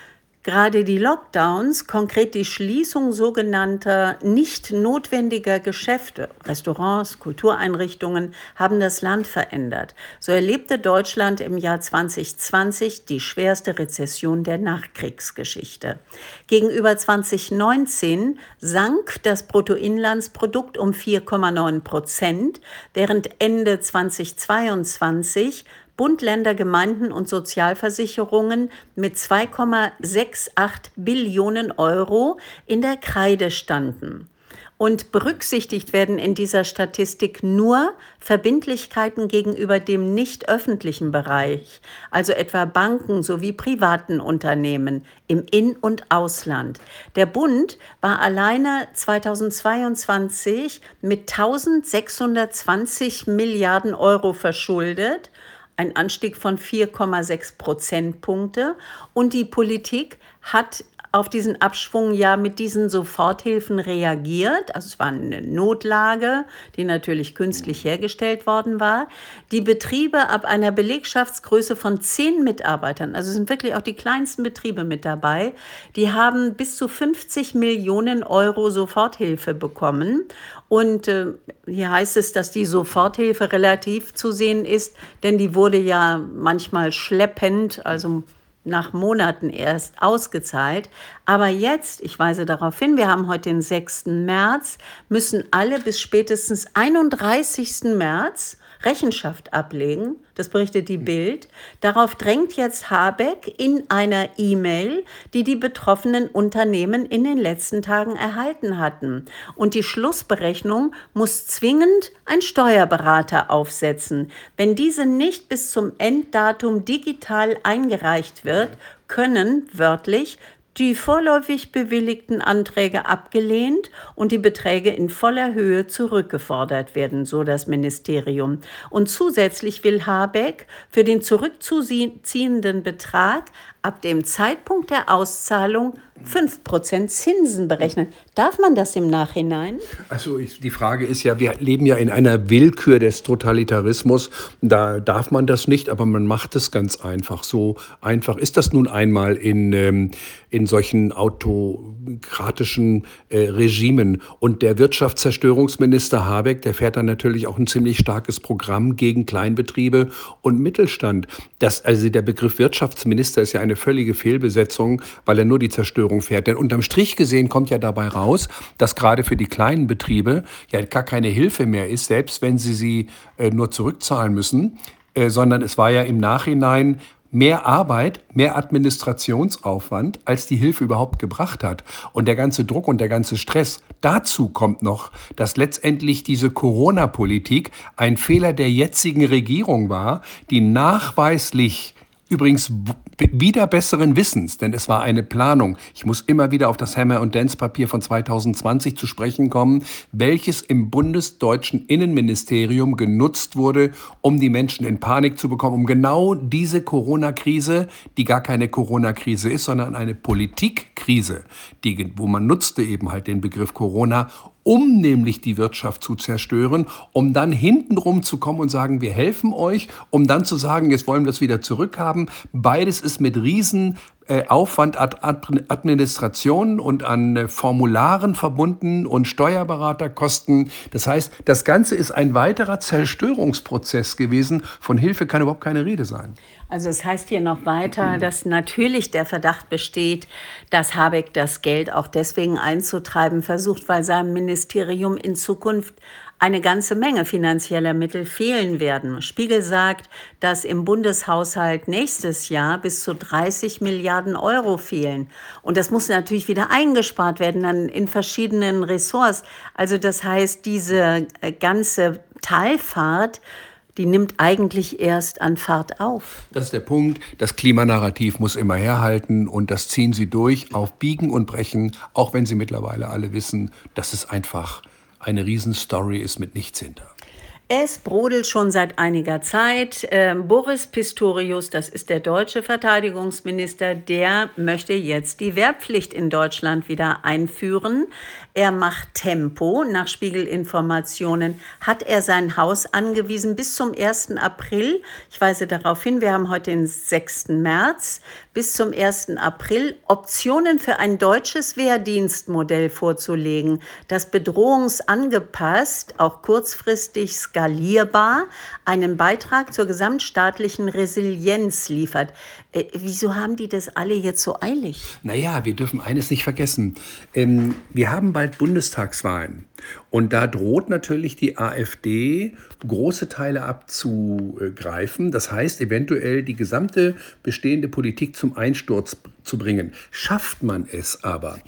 gerade die Lockdowns, konkret die Schließung sogenannter nicht notwendiger Geschäfte, Restaurants, Kultureinrichtungen, haben das Land verändert. So erlebte Deutschland im Jahr zwanzig zwanzig die schwerste Rezession der Nachkriegsgeschichte. Gegenüber zwanzig neunzehn sank das Bruttoinlandsprodukt um vier Komma neun Prozent, während Ende zwanzig zweiundzwanzig Bund, Länder, Gemeinden und Sozialversicherungen mit zwei Komma achtundsiebzig Billionen Euro in der Kreide standen. Und berücksichtigt werden in dieser Statistik nur Verbindlichkeiten gegenüber dem nicht öffentlichen Bereich, also etwa Banken sowie privaten Unternehmen im In- und Ausland. Der Bund war alleine zweitausendzweiundzwanzig mit eintausendsechshundertzwanzig Milliarden Euro verschuldet, ein Anstieg von vier Komma sechs Prozentpunkte. Und die Politik hat auf diesen Abschwung ja mit diesen Soforthilfen reagiert. Also es war eine Notlage, die natürlich künstlich hergestellt worden war. Die Betriebe ab einer Belegschaftsgröße von zehn Mitarbeitern, also sind wirklich auch die kleinsten Betriebe mit dabei, die haben bis zu fünfzig Millionen Euro Soforthilfe bekommen. Und äh, hier heißt es, dass die Soforthilfe relativ zu sehen ist, denn die wurde ja manchmal schleppend, also nach Monaten erst ausgezahlt. Aber jetzt, ich weise darauf hin, wir haben heute den sechsten März, müssen alle bis spätestens einunddreißigsten März Rechenschaft ablegen. Das berichtet die Bild. Darauf drängt jetzt Habeck in einer E-Mail, die die betroffenen Unternehmen in den letzten Tagen erhalten hatten. Und die Schlussberechnung muss zwingend ein Steuerberater aufsetzen. Wenn diese nicht bis zum Enddatum digital eingereicht wird, können wörtlich die vorläufig bewilligten Anträge abgelehnt und die Beträge in voller Höhe zurückgefordert werden, so das Ministerium. Und zusätzlich will Habeck für den zurückzuziehenden Betrag ab dem Zeitpunkt der Auszahlung fünf Prozent Zinsen berechnen. Darf man das im Nachhinein? Also ich, die Frage ist ja, wir leben ja in einer Willkür des Totalitarismus. Da darf man das nicht, aber man macht es ganz einfach. So einfach ist das nun einmal in, ähm, in solchen autokratischen äh, Regimen. Und der Wirtschaftszerstörungsminister Habeck, der fährt dann natürlich auch ein ziemlich starkes Programm gegen Kleinbetriebe und Mittelstand. Das, also der Begriff Wirtschaftsminister ist ja eine völlige Fehlbesetzung, weil er nur die Zerstörung fährt. Denn unterm Strich gesehen kommt ja dabei raus, dass gerade für die kleinen Betriebe ja gar keine Hilfe mehr ist, selbst wenn sie sie äh, nur zurückzahlen müssen, äh, sondern es war ja im Nachhinein mehr Arbeit, mehr Administrationsaufwand, als die Hilfe überhaupt gebracht hat. Und der ganze Druck und der ganze Stress. Dazu kommt noch, dass letztendlich diese Corona-Politik ein Fehler der jetzigen Regierung war, die nachweislich übrigens wieder besseren Wissens, denn es war eine Planung. Ich muss immer wieder auf das Hammer-und-Dance-Papier von zweitausendzwanzig zu sprechen kommen, welches im bundesdeutschen Innenministerium genutzt wurde, um die Menschen in Panik zu bekommen, um genau diese Corona-Krise, die gar keine Corona-Krise ist, sondern eine Politikkrise, die, wo man nutzte eben halt den Begriff Corona, um nämlich die Wirtschaft zu zerstören, um dann hintenrum zu kommen und sagen, wir helfen euch, um dann zu sagen, jetzt wollen wir es wieder zurückhaben. Beides ist mit riesen äh, Aufwand an Administration und an äh, Formularen verbunden und Steuerberaterkosten. Das heißt, das Ganze ist ein weiterer Zerstörungsprozess gewesen. Von Hilfe kann überhaupt keine Rede sein. Also es heißt hier noch weiter, dass natürlich der Verdacht besteht, dass Habeck das Geld auch deswegen einzutreiben versucht, weil seinem Ministerium in Zukunft eine ganze Menge finanzieller Mittel fehlen werden. Spiegel sagt, dass im Bundeshaushalt nächstes Jahr bis zu dreißig Milliarden Euro fehlen. Und das muss natürlich wieder eingespart werden dann in verschiedenen Ressorts. Also das heißt, diese ganze Talfahrt, die nimmt eigentlich erst an Fahrt auf. Das ist der Punkt. Das Klimanarrativ muss immer herhalten und das ziehen sie durch auf Biegen und Brechen, auch wenn sie mittlerweile alle wissen, dass es einfach eine Riesenstory ist mit nichts hinter. Es brodelt schon seit einiger Zeit. Ähm, Boris Pistorius, das ist der deutsche Verteidigungsminister, der möchte jetzt die Wehrpflicht in Deutschland wieder einführen. Er macht Tempo. Nach Spiegel-Informationen hat er sein Haus angewiesen bis zum ersten April. Ich weise darauf hin, wir haben heute den sechsten März. Bis zum ersten April Optionen für ein deutsches Wehrdienstmodell vorzulegen, das bedrohungsangepasst, auch kurzfristig skalierbar, einen Beitrag zur gesamtstaatlichen Resilienz liefert. Äh, wieso haben die das alle jetzt so eilig? Naja, wir dürfen eines nicht vergessen. Ähm, wir haben bald Bundestagswahlen. Und da droht natürlich die AfD, große Teile abzugreifen. Das heißt, eventuell die gesamte bestehende Politik zum Einsturz zu bringen. Schafft man es aber,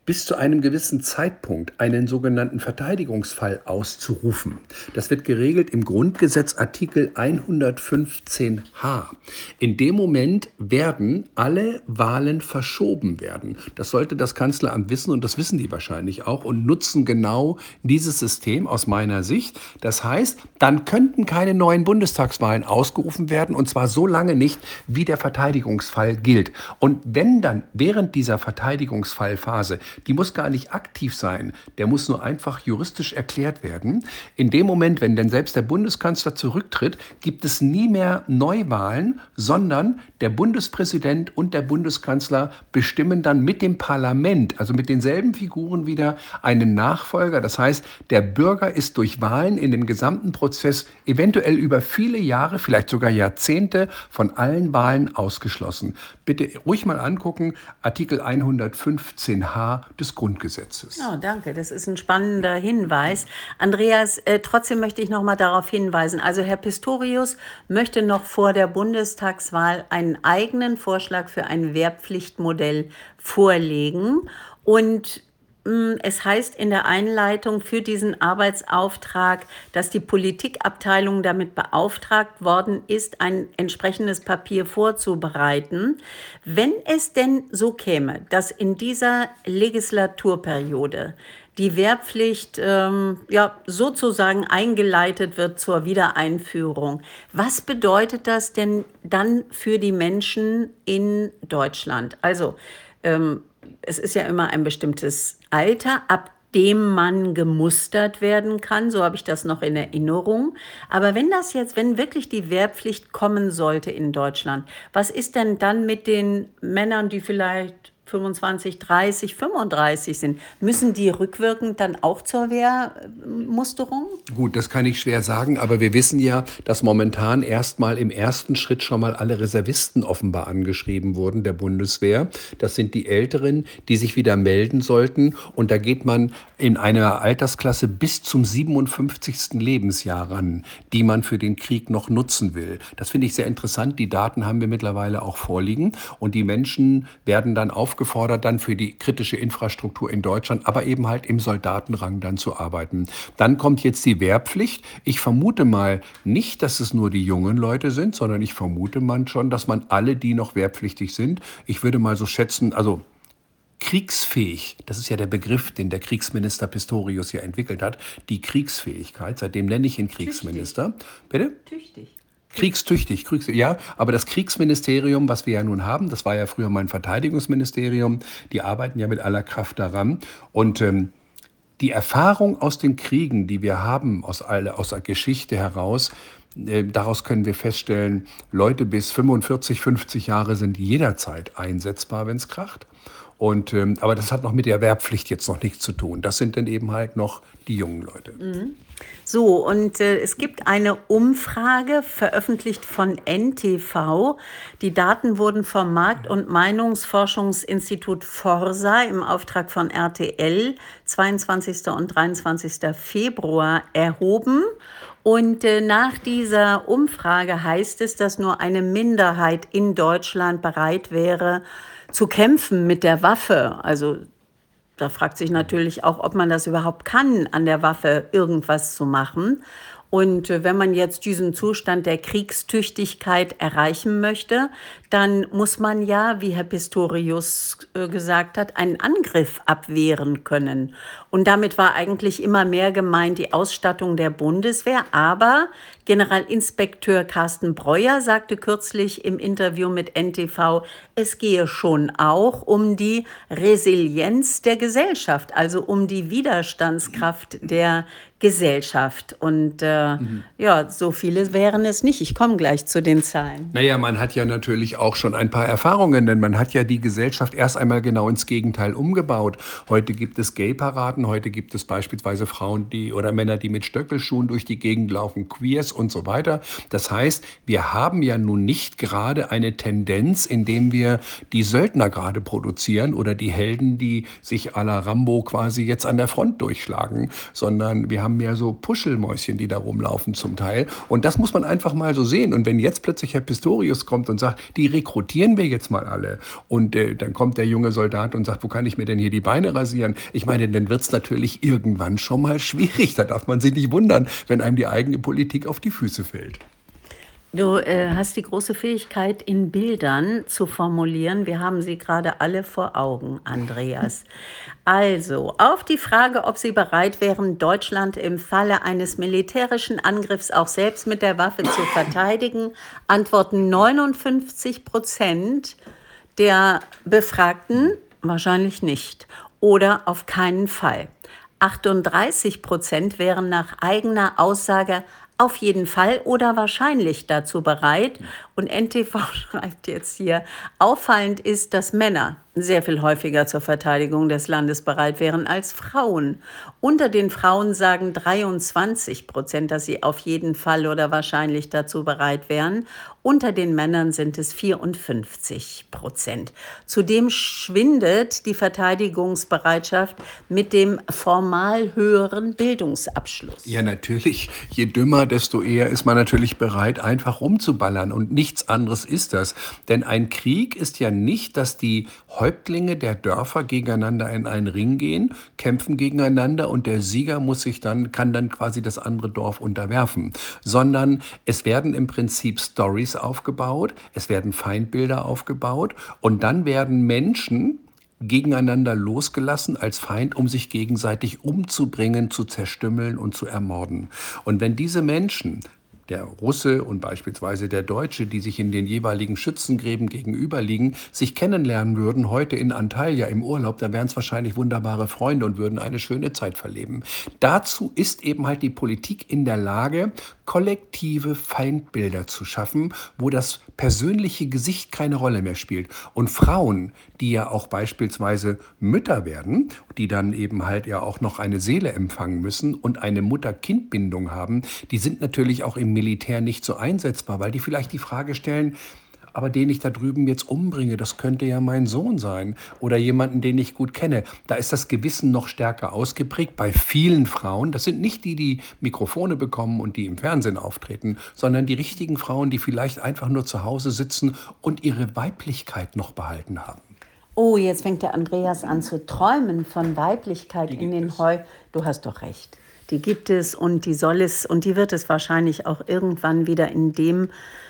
bis zu einem gewissen Zeitpunkt einen sogenannten Verteidigungsfall auszurufen. Das wird geregelt im Grundgesetz Artikel hundertfünfzehn H. In dem Moment werden alle Wahlen verschoben werden. Das sollte das Kanzleramt wissen und das wissen die wahrscheinlich auch und nutzen genau dieses System aus meiner Sicht. Das heißt, dann könnten keine neuen Bundestagswahlen ausgerufen werden und zwar so lange nicht, wie der Verteidigungsfall gilt. Und wenn dann während dieser Verteidigungsfallphase, die muss gar nicht aktiv sein, der muss nur einfach juristisch erklärt werden. In dem Moment, wenn denn selbst der Bundeskanzler zurücktritt, gibt es nie mehr Neuwahlen, sondern der Bundespräsident und der Bundeskanzler bestimmen dann mit dem Parlament, also mit denselben Figuren wieder, einen Nachfolger. Das heißt, der Bürger ist durch Wahlen in dem gesamten Prozess eventuell über viele Jahre, vielleicht sogar Jahrzehnte von allen Wahlen ausgeschlossen. Bitte ruhig mal angucken, Artikel hundertfünfzehn H des Grundgesetzes. Oh, danke, das ist ein spannender Hinweis. Andreas, äh, trotzdem möchte ich noch mal darauf hinweisen. Also Herr Pistorius möchte noch vor der Bundestagswahl einen eigenen Vorschlag für ein Wehrpflichtmodell vorlegen. Und mh, es heißt in der Einleitung für diesen Arbeitsauftrag, dass die Politikabteilung damit beauftragt worden ist, ein entsprechendes Papier vorzubereiten. Wenn es denn so käme, dass in dieser Legislaturperiode die Wehrpflicht ähm, ja, sozusagen eingeleitet wird zur Wiedereinführung, was bedeutet das denn dann für die Menschen in Deutschland? Also ähm, es ist ja immer ein bestimmtes Alter, ab dem man gemustert werden kann, so habe ich das noch in Erinnerung. Aber wenn das jetzt, wenn wirklich die Wehrpflicht kommen sollte in Deutschland, was ist denn dann mit den Männern, die vielleicht fünfundzwanzig, dreißig, fünfunddreißig sind? Müssen die rückwirkend dann auch zur Wehrmusterung? Gut, das kann ich schwer sagen, aber wir wissen ja, dass momentan erstmal im ersten Schritt schon mal alle Reservisten offenbar angeschrieben wurden der Bundeswehr. Das sind die Älteren, die sich wieder melden sollten. Und da geht man in einer Altersklasse bis zum siebenundfünfzigsten Lebensjahr ran, die man für den Krieg noch nutzen will. Das finde ich sehr interessant. Die Daten haben wir mittlerweile auch vorliegen. Und die Menschen werden dann aufgefordert, gefordert, dann für die kritische Infrastruktur in Deutschland, aber eben halt im Soldatenrang dann zu arbeiten. Dann kommt jetzt die Wehrpflicht. Ich vermute mal nicht, dass es nur die jungen Leute sind, sondern ich vermute man schon, dass man alle, die noch wehrpflichtig sind, ich würde mal so schätzen, also kriegsfähig, das ist ja der Begriff, den der Kriegsminister Pistorius ja entwickelt hat, die Kriegsfähigkeit, seitdem nenne ich ihn Kriegsminister. Bitte? Tüchtig. Kriegstüchtig, Kriegs ja, aber das Kriegsministerium, was wir ja nun haben, das war ja früher mein Verteidigungsministerium, die arbeiten ja mit aller Kraft daran. Und ähm, die Erfahrung aus den Kriegen, die wir haben, aus, alle, aus der Geschichte heraus, äh, daraus können wir feststellen, Leute bis fünfundvierzig, fünfzig Jahre sind jederzeit einsetzbar, wenn es kracht. Und, ähm, aber das hat noch mit der Wehrpflicht jetzt noch nichts zu tun. Das sind dann eben halt noch die jungen Leute. Mhm. So, und äh, es gibt eine Umfrage, veröffentlicht von N T V. Die Daten wurden vom Markt- und Meinungsforschungsinstitut Forsa im Auftrag von R T L zweiundzwanzigsten und dreiundzwanzigsten Februar erhoben. Und äh, nach dieser Umfrage heißt es, dass nur eine Minderheit in Deutschland bereit wäre, zu kämpfen mit der Waffe. Also da fragt sich natürlich auch, ob man das überhaupt kann, an der Waffe irgendwas zu machen. Und äh, wenn man jetzt diesen Zustand der Kriegstüchtigkeit erreichen möchte, dann muss man ja, wie Herr Pistorius äh, gesagt hat, einen Angriff abwehren können. Und damit war eigentlich immer mehr gemeint die Ausstattung der Bundeswehr. Aber Generalinspekteur Carsten Breuer sagte kürzlich im Interview mit N T V, es gehe schon auch um die Resilienz der Gesellschaft, also um die Widerstandskraft der Gesellschaft. Und äh, mhm. ja, so viele wären es nicht. Ich komme gleich zu den Zahlen. Naja, man hat ja natürlich auch schon ein paar Erfahrungen, denn man hat ja die Gesellschaft erst einmal genau ins Gegenteil umgebaut. Heute gibt es Gay-Paraden, heute gibt es beispielsweise Frauen, die oder Männer, die mit Stöckelschuhen durch die Gegend laufen, Queers und so weiter. Das heißt, wir haben ja nun nicht gerade eine Tendenz, indem wir die Söldner gerade produzieren oder die Helden, die sich à la Rambo quasi jetzt an der Front durchschlagen, sondern wir haben mehr so Puschelmäuschen, die da herumlaufen zum Teil. Und das muss man einfach mal so sehen. Und wenn jetzt plötzlich Herr Pistorius kommt und sagt, die rekrutieren wir jetzt mal alle. Und äh, dann kommt der junge Soldat und sagt, wo kann ich mir denn hier die Beine rasieren? Ich meine, dann wird es natürlich irgendwann schon mal schwierig. Da darf man sich nicht wundern, wenn einem die eigene Politik auf die Füße fällt. Du äh, hast die große Fähigkeit, in Bildern zu formulieren. Wir haben sie gerade alle vor Augen, Andreas. Also, auf die Frage, ob Sie bereit wären, Deutschland im Falle eines militärischen Angriffs auch selbst mit der Waffe zu verteidigen, antworten neunundfünfzig Prozent der Befragten wahrscheinlich nicht oder auf keinen Fall. achtunddreißig Prozent wären nach eigener Aussage auf jeden Fall oder wahrscheinlich dazu bereit. Und N T V schreibt jetzt hier, auffallend ist, dass Männer sehr viel häufiger zur Verteidigung des Landes bereit wären als Frauen. Unter den Frauen sagen dreiundzwanzig Prozent, dass sie auf jeden Fall oder wahrscheinlich dazu bereit wären. Unter den Männern sind es vierundfünfzig Prozent. Zudem schwindet die Verteidigungsbereitschaft mit dem formal höheren Bildungsabschluss. Ja, natürlich. Je dümmer, desto eher ist man natürlich bereit, einfach rumzuballern. Und nichts anderes ist das. Denn ein Krieg ist ja nicht, dass die Häuptlinge der Dörfer gegeneinander in einen Ring gehen, kämpfen gegeneinander und der Sieger muss sich dann, kann dann quasi das andere Dorf unterwerfen. Sondern es werden im Prinzip Stories aufgebaut, es werden Feindbilder aufgebaut und dann werden Menschen gegeneinander losgelassen als Feind, um sich gegenseitig umzubringen, zu zerstümmeln und zu ermorden. Und wenn diese Menschen, der Russe und beispielsweise der Deutsche, die sich in den jeweiligen Schützengräben gegenüberliegen, sich kennenlernen würden, heute in Antalya im Urlaub, dann wären es wahrscheinlich wunderbare Freunde und würden eine schöne Zeit verleben. Dazu ist eben halt die Politik in der Lage, kollektive Feindbilder zu schaffen, wo das persönliche Gesicht keine Rolle mehr spielt. Und Frauen, die ja auch beispielsweise Mütter werden, die dann eben halt ja auch noch eine Seele empfangen müssen und eine Mutter-Kind-Bindung haben, die sind natürlich auch im Militär nicht so einsetzbar, weil die vielleicht die Frage stellen, aber den ich da drüben jetzt umbringe, das könnte ja mein Sohn sein oder jemanden, den ich gut kenne. Da ist das Gewissen noch stärker ausgeprägt bei vielen Frauen. Das sind nicht die, die Mikrofone bekommen und die im Fernsehen auftreten, sondern die richtigen Frauen, die vielleicht einfach nur zu Hause sitzen und ihre Weiblichkeit noch behalten haben. Oh, jetzt fängt der Andreas an zu träumen von Weiblichkeit in den Heu. Du hast doch recht. Die gibt es und die soll es und die wird es wahrscheinlich auch irgendwann wieder in dem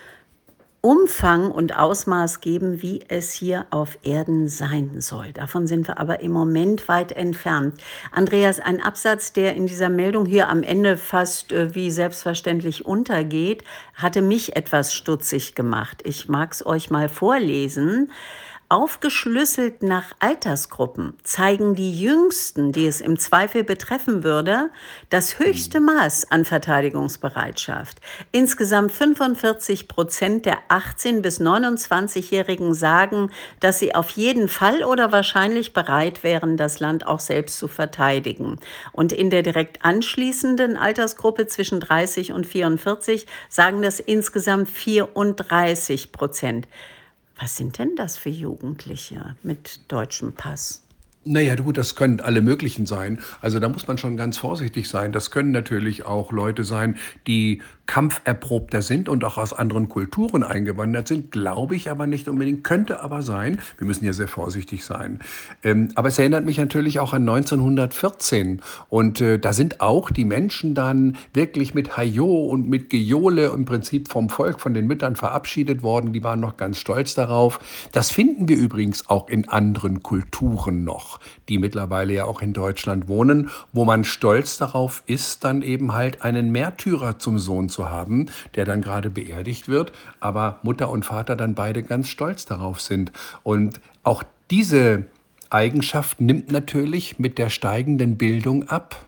Umfang und Ausmaß geben, wie es hier auf Erden sein soll. Davon sind wir aber im Moment weit entfernt. Andreas, ein Absatz, der in dieser Meldung hier am Ende fast äh, wie selbstverständlich untergeht, hatte mich etwas stutzig gemacht. Ich mag es euch mal vorlesen. Aufgeschlüsselt nach Altersgruppen zeigen die Jüngsten, die es im Zweifel betreffen würde, das höchste Maß an Verteidigungsbereitschaft. Insgesamt fünfundvierzig Prozent der achtzehn- bis neunundzwanzigjährigen sagen, dass sie auf jeden Fall oder wahrscheinlich bereit wären, das Land auch selbst zu verteidigen. Und in der direkt anschließenden Altersgruppe zwischen dreißig und vierundvierzig sagen das insgesamt vierunddreißig Prozent. Was sind denn das für Jugendliche mit deutschem Pass? Naja, gut, das können alle möglichen sein. Also da muss man schon ganz vorsichtig sein. Das können natürlich auch Leute sein, die kampferprobter sind und auch aus anderen Kulturen eingewandert sind, glaube ich aber nicht unbedingt, könnte aber sein. Wir müssen ja sehr vorsichtig sein. Ähm, aber es erinnert mich natürlich auch an neunzehnhundertvierzehn und äh, da sind auch die Menschen dann wirklich mit Hajo und mit Gejohle im Prinzip vom Volk, von den Müttern verabschiedet worden. Die waren noch ganz stolz darauf. Das finden wir übrigens auch in anderen Kulturen noch, die mittlerweile ja auch in Deutschland wohnen, wo man stolz darauf ist, dann eben halt einen Märtyrer zum Sohn zu haben, der dann gerade beerdigt wird, aber Mutter und Vater dann beide ganz stolz darauf sind. Und auch diese Eigenschaft nimmt natürlich mit der steigenden Bildung ab.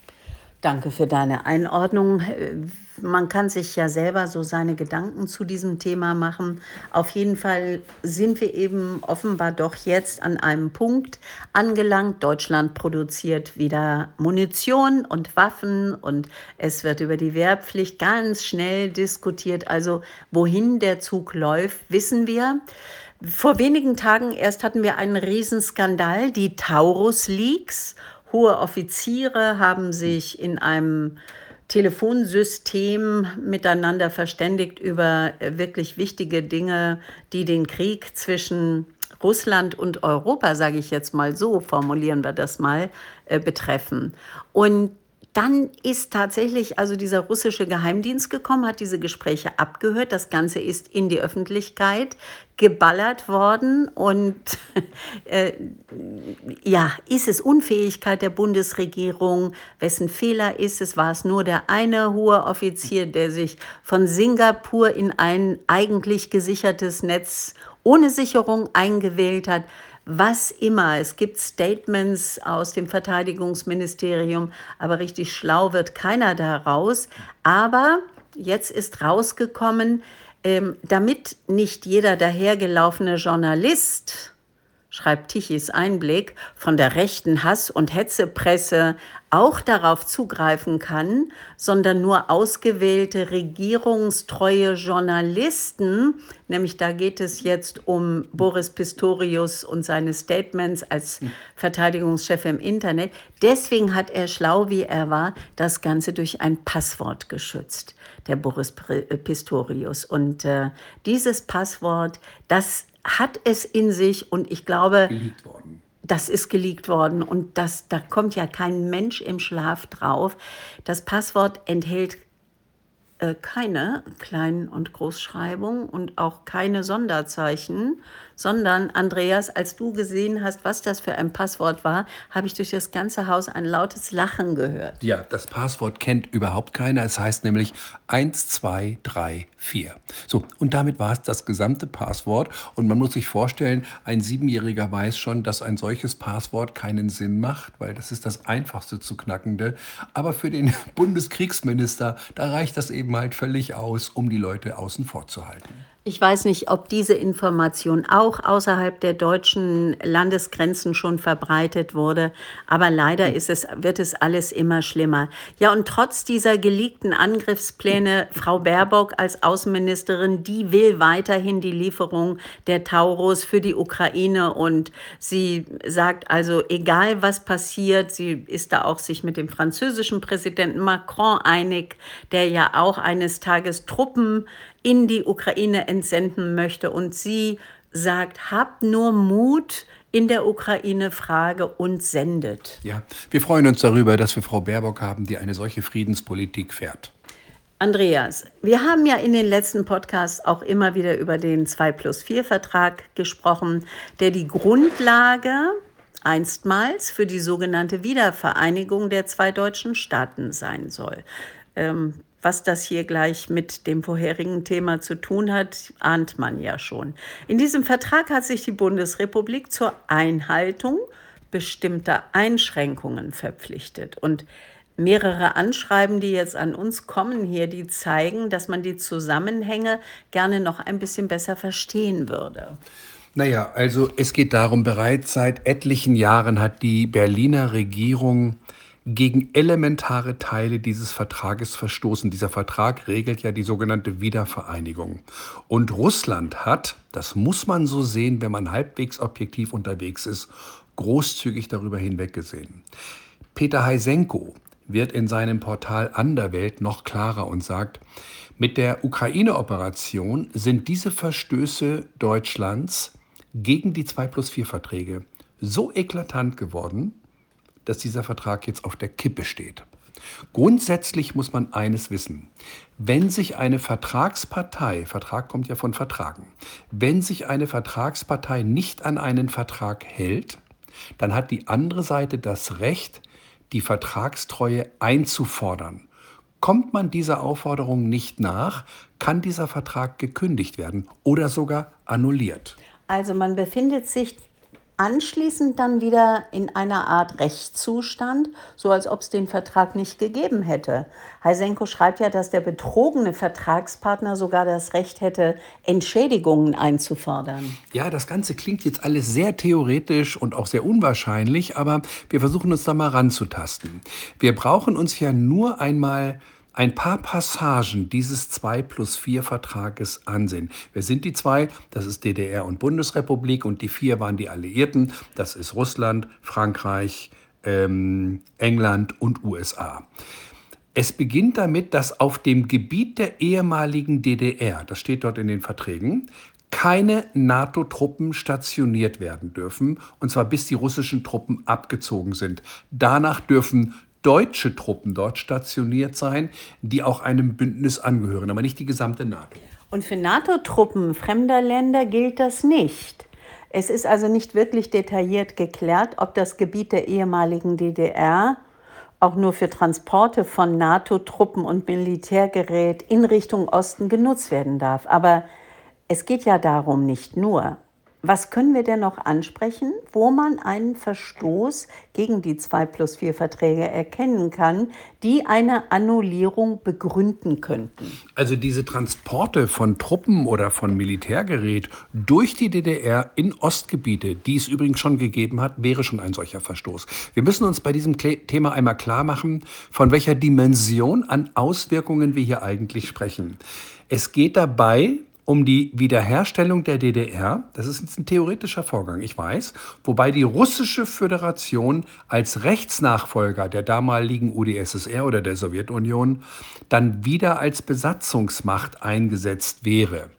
Danke für deine Einordnung. Man kann sich ja selber so seine Gedanken zu diesem Thema machen. Auf jeden Fall sind wir eben offenbar doch jetzt an einem Punkt angelangt. Deutschland produziert wieder Munition und Waffen und es wird über die Wehrpflicht ganz schnell diskutiert. Also wohin der Zug läuft, wissen wir. Vor wenigen Tagen erst hatten wir einen Riesenskandal, die Taurus Leaks. Hohe Offiziere haben sich in einem Telefonsystem miteinander verständigt über äh, wirklich wichtige Dinge, die den Krieg zwischen Russland und Europa, sage ich jetzt mal so, formulieren wir das mal, äh, betreffen. Und dann ist tatsächlich also dieser russische Geheimdienst gekommen, hat diese Gespräche abgehört. Das Ganze ist in die Öffentlichkeit geballert worden. Und äh, ja, ist es Unfähigkeit der Bundesregierung? Wessen Fehler ist es? War es nur der eine hohe Offizier, der sich von Singapur in ein eigentlich gesichertes Netz ohne Sicherung eingewählt hat? Was immer. Es gibt Statements aus dem Verteidigungsministerium, aber richtig schlau wird keiner daraus. Aber jetzt ist rausgekommen, ähm, damit nicht jeder dahergelaufene Journalist, schreibt Tichys Einblick, von der rechten Hass- und Hetzepresse auch darauf zugreifen kann, sondern nur ausgewählte regierungstreue Journalisten, nämlich da geht es jetzt um Boris Pistorius und seine Statements als Verteidigungschef im Internet. Deswegen hat er, schlau wie er war, das Ganze durch ein Passwort geschützt, der Boris Pistorius. Und äh, dieses Passwort, das hat es in sich und ich glaube, geleakt worden. Das ist geleakt worden und das, da kommt ja kein Mensch im Schlaf drauf. Das Passwort enthält äh, keine Klein- und Großschreibung und auch keine Sonderzeichen, sondern, Andreas, als du gesehen hast, was das für ein Passwort war, habe ich durch das ganze Haus ein lautes Lachen gehört. Ja, das Passwort kennt überhaupt keiner. Es heißt nämlich eins, zwei, drei, vier. So, und damit war es das gesamte Passwort. Und man muss sich vorstellen, ein Siebenjähriger weiß schon, dass ein solches Passwort keinen Sinn macht, weil das ist das einfachste zu knackende. Aber für den Bundeskriegsminister, da reicht das eben halt völlig aus, um die Leute außen vor zu halten. Ich weiß nicht, ob diese Information auch außerhalb der deutschen Landesgrenzen schon verbreitet wurde, aber leider ist es, wird es alles immer schlimmer. Ja, und trotz dieser geleakten Angriffspläne, Frau Baerbock als Außenministerin, die will weiterhin die Lieferung der Taurus für die Ukraine und sie sagt also, egal was passiert, sie ist da auch sich mit dem französischen Präsidenten Macron einig, der ja auch eines Tages Truppen in die Ukraine entsenden möchte. Und sie sagt, habt nur Mut in der Ukraine-Frage und sendet. Ja, wir freuen uns darüber, dass wir Frau Baerbock haben, die eine solche Friedenspolitik fährt. Andreas, wir haben ja in den letzten Podcasts auch immer wieder über den zwei plus vier Vertrag gesprochen, der die Grundlage einstmals für die sogenannte Wiedervereinigung der zwei deutschen Staaten sein soll. Ähm, Was das hier gleich mit dem vorherigen Thema zu tun hat, ahnt man ja schon. In diesem Vertrag hat sich die Bundesrepublik zur Einhaltung bestimmter Einschränkungen verpflichtet. Und mehrere Anschreiben, die jetzt an uns kommen hier, die zeigen, dass man die Zusammenhänge gerne noch ein bisschen besser verstehen würde. Naja, also es geht darum, bereits seit etlichen Jahren hat die Berliner Regierung gegen elementare Teile dieses Vertrages verstoßen. Dieser Vertrag regelt ja die sogenannte Wiedervereinigung. Und Russland hat, das muss man so sehen, wenn man halbwegs objektiv unterwegs ist, großzügig darüber hinweggesehen. Peter Heisenko wird in seinem Portal Anderwelt noch klarer und sagt, mit der Ukraine-Operation sind diese Verstöße Deutschlands gegen die zwei plus vier Verträge so eklatant geworden, dass dieser Vertrag jetzt auf der Kippe steht. Grundsätzlich muss man eines wissen. Wenn sich eine Vertragspartei, Vertrag kommt ja von Vertragen, wenn sich eine Vertragspartei nicht an einen Vertrag hält, dann hat die andere Seite das Recht, die Vertragstreue einzufordern. Kommt man dieser Aufforderung nicht nach, kann dieser Vertrag gekündigt werden oder sogar annulliert. Also man befindet sich anschließend dann wieder in einer Art Rechtszustand, so als ob es den Vertrag nicht gegeben hätte. Heisenko schreibt ja, dass der betrogene Vertragspartner sogar das Recht hätte, Entschädigungen einzufordern. Ja, das Ganze klingt jetzt alles sehr theoretisch und auch sehr unwahrscheinlich, aber wir versuchen uns da mal ranzutasten. Wir brauchen uns ja nur einmal ein paar Passagen dieses zwei plus vier Vertrages ansehen. Wer sind die zwei? Das ist D D R und Bundesrepublik und die vier waren die Alliierten. Das ist Russland, Frankreich, ähm, England und U S A. Es beginnt damit, dass auf dem Gebiet der ehemaligen D D R, das steht dort in den Verträgen, keine NATO-Truppen stationiert werden dürfen, und zwar bis die russischen Truppen abgezogen sind. Danach dürfen deutsche Truppen dort stationiert sein, die auch einem Bündnis angehören, aber nicht die gesamte NATO. Und für NATO-Truppen fremder Länder gilt das nicht. Es ist also nicht wirklich detailliert geklärt, ob das Gebiet der ehemaligen D D R auch nur für Transporte von NATO-Truppen und Militärgerät in Richtung Osten genutzt werden darf. Aber es geht ja darum nicht nur. Was können wir denn noch ansprechen, wo man einen Verstoß gegen die zwei plus vier Verträge erkennen kann, die eine Annullierung begründen könnten? Also diese Transporte von Truppen oder von Militärgerät durch die D D R in Ostgebiete, die es übrigens schon gegeben hat, wäre schon ein solcher Verstoß. Wir müssen uns bei diesem Thema einmal klar machen, von welcher Dimension an Auswirkungen wir hier eigentlich sprechen. Es geht dabei um die Wiederherstellung der D D R. Das ist jetzt ein theoretischer Vorgang, ich weiß, wobei die Russische Föderation als Rechtsnachfolger der damaligen U d S S R oder der Sowjetunion dann wieder als Besatzungsmacht eingesetzt wäre.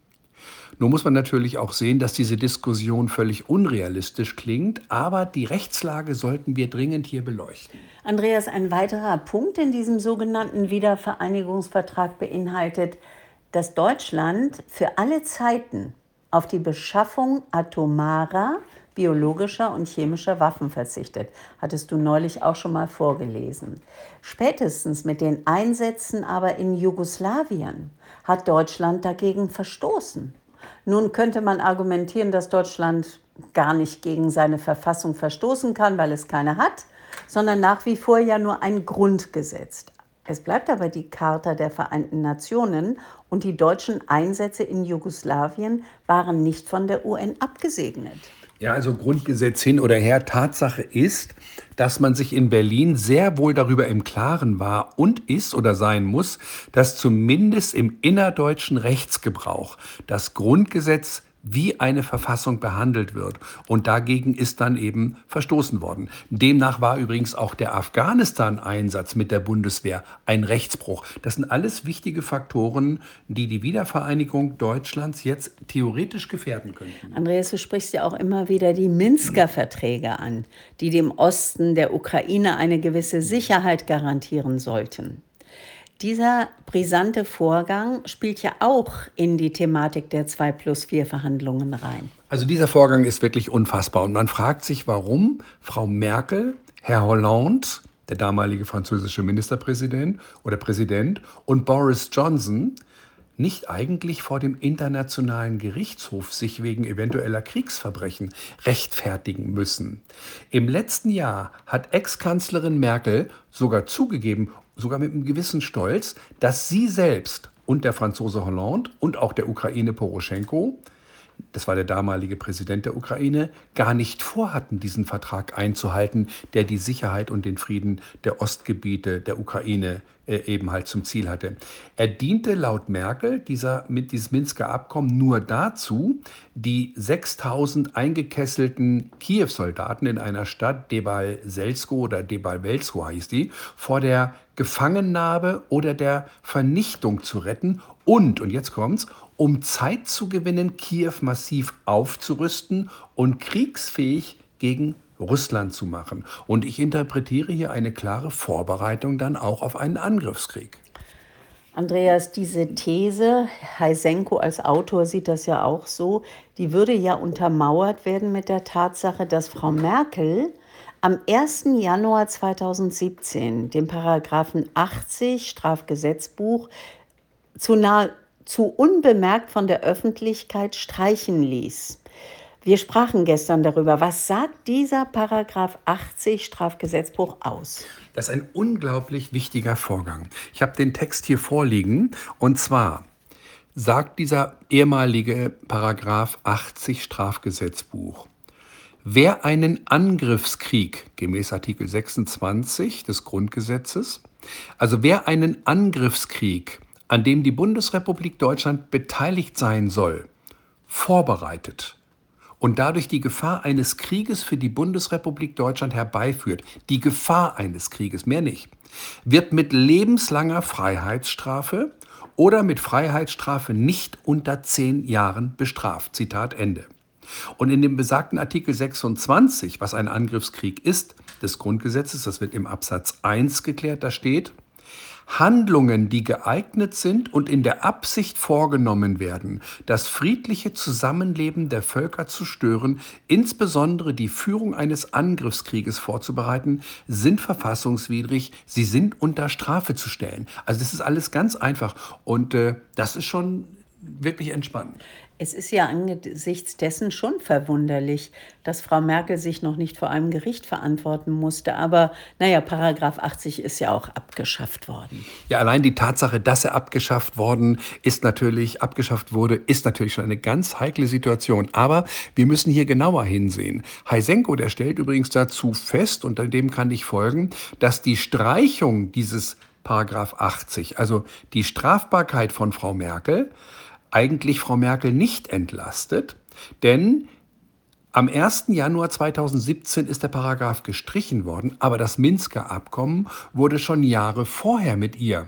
Nun muss man natürlich auch sehen, dass diese Diskussion völlig unrealistisch klingt, aber die Rechtslage sollten wir dringend hier beleuchten. Andreas, ein weiterer Punkt in diesem sogenannten Wiedervereinigungsvertrag beinhaltet, dass Deutschland für alle Zeiten auf die Beschaffung atomarer, biologischer und chemischer Waffen verzichtet. Hattest du neulich auch schon mal vorgelesen. Spätestens mit den Einsätzen aber in Jugoslawien hat Deutschland dagegen verstoßen. Nun könnte man argumentieren, dass Deutschland gar nicht gegen seine Verfassung verstoßen kann, weil es keine hat, sondern nach wie vor ja nur ein Grundgesetz. Es bleibt aber die Charta der Vereinten Nationen und die deutschen Einsätze in Jugoslawien waren nicht von der U N abgesegnet. Ja, also Grundgesetz hin oder her. Tatsache ist, dass man sich in Berlin sehr wohl darüber im Klaren war und ist oder sein muss, dass zumindest im innerdeutschen Rechtsgebrauch das Grundgesetz wie eine Verfassung behandelt wird. Und dagegen ist dann eben verstoßen worden. Demnach war übrigens auch der Afghanistan-Einsatz mit der Bundeswehr ein Rechtsbruch. Das sind alles wichtige Faktoren, die die Wiedervereinigung Deutschlands jetzt theoretisch gefährden könnten. Andreas, du sprichst ja auch immer wieder die Minsker Verträge an, die dem Osten der Ukraine eine gewisse Sicherheit garantieren sollten. Dieser brisante Vorgang spielt ja auch in die Thematik der zwei plus vier Verhandlungen rein. Also dieser Vorgang ist wirklich unfassbar. Und man fragt sich, warum Frau Merkel, Herr Hollande, der damalige französische Ministerpräsident oder Präsident, und Boris Johnson nicht eigentlich vor dem Internationalen Gerichtshof sich wegen eventueller Kriegsverbrechen rechtfertigen müssen. Im letzten Jahr hat Ex-Kanzlerin Merkel sogar zugegeben, sogar mit einem gewissen Stolz, dass sie selbst und der Franzose Hollande und auch der Ukraine Poroschenko, das war der damalige Präsident der Ukraine, gar nicht vorhatten, diesen Vertrag einzuhalten, der die Sicherheit und den Frieden der Ostgebiete der Ukraine äh, eben halt zum Ziel hatte. Er diente laut Merkel, dieser, mit diesem Minsker Abkommen, nur dazu, die sechstausend eingekesselten Kiew-Soldaten in einer Stadt, Debalselsko oder Debalvelsko hieß die, vor der Gefangennahme oder der Vernichtung zu retten und, und jetzt kommt's, um Zeit zu gewinnen, Kiew massiv aufzurüsten und kriegsfähig gegen Russland zu machen. Und ich interpretiere hier eine klare Vorbereitung dann auch auf einen Angriffskrieg. Andreas, diese These, Heisenko als Autor sieht das ja auch so, die würde ja untermauert werden mit der Tatsache, dass Frau Merkel am ersten Januar zweitausendsiebzehn den Paragraphen achtzig Strafgesetzbuch zu, nah, zu unbemerkt von der Öffentlichkeit streichen ließ. Wir sprachen gestern darüber. Was sagt dieser Paragraph achtzig Strafgesetzbuch aus? Das ist ein unglaublich wichtiger Vorgang. Ich habe den Text hier vorliegen und zwar sagt dieser ehemalige Paragraph achtzig Strafgesetzbuch: Wer einen Angriffskrieg, gemäß Artikel sechsundzwanzig des Grundgesetzes, also wer einen Angriffskrieg, an dem die Bundesrepublik Deutschland beteiligt sein soll, vorbereitet und dadurch die Gefahr eines Krieges für die Bundesrepublik Deutschland herbeiführt, die Gefahr eines Krieges, mehr nicht, wird mit lebenslanger Freiheitsstrafe oder mit Freiheitsstrafe nicht unter zehn Jahren bestraft. Zitat Ende. Und in dem besagten Artikel sechsundzwanzig, was ein Angriffskrieg ist, des Grundgesetzes, das wird im Absatz eins geklärt, da steht: Handlungen, die geeignet sind und in der Absicht vorgenommen werden, das friedliche Zusammenleben der Völker zu stören, insbesondere die Führung eines Angriffskrieges vorzubereiten, sind verfassungswidrig, sie sind unter Strafe zu stellen. Also das ist alles ganz einfach und äh, das ist schon wirklich entspannend. Es ist ja angesichts dessen schon verwunderlich, dass Frau Merkel sich noch nicht vor einem Gericht verantworten musste. Aber naja, Paragraph achtzig ist ja auch abgeschafft worden. Ja, allein die Tatsache, dass er abgeschafft worden ist natürlich, abgeschafft wurde, ist natürlich schon eine ganz heikle Situation. Aber wir müssen hier genauer hinsehen. Heisenko, der stellt übrigens dazu fest, und dem kann ich folgen, dass die Streichung dieses Paragraph achtzig, also die Strafbarkeit von Frau Merkel, eigentlich Frau Merkel nicht entlastet, denn am ersten Januar zweitausendsiebzehn ist der Paragraph gestrichen worden, aber das Minsker Abkommen wurde schon Jahre vorher mit ihr,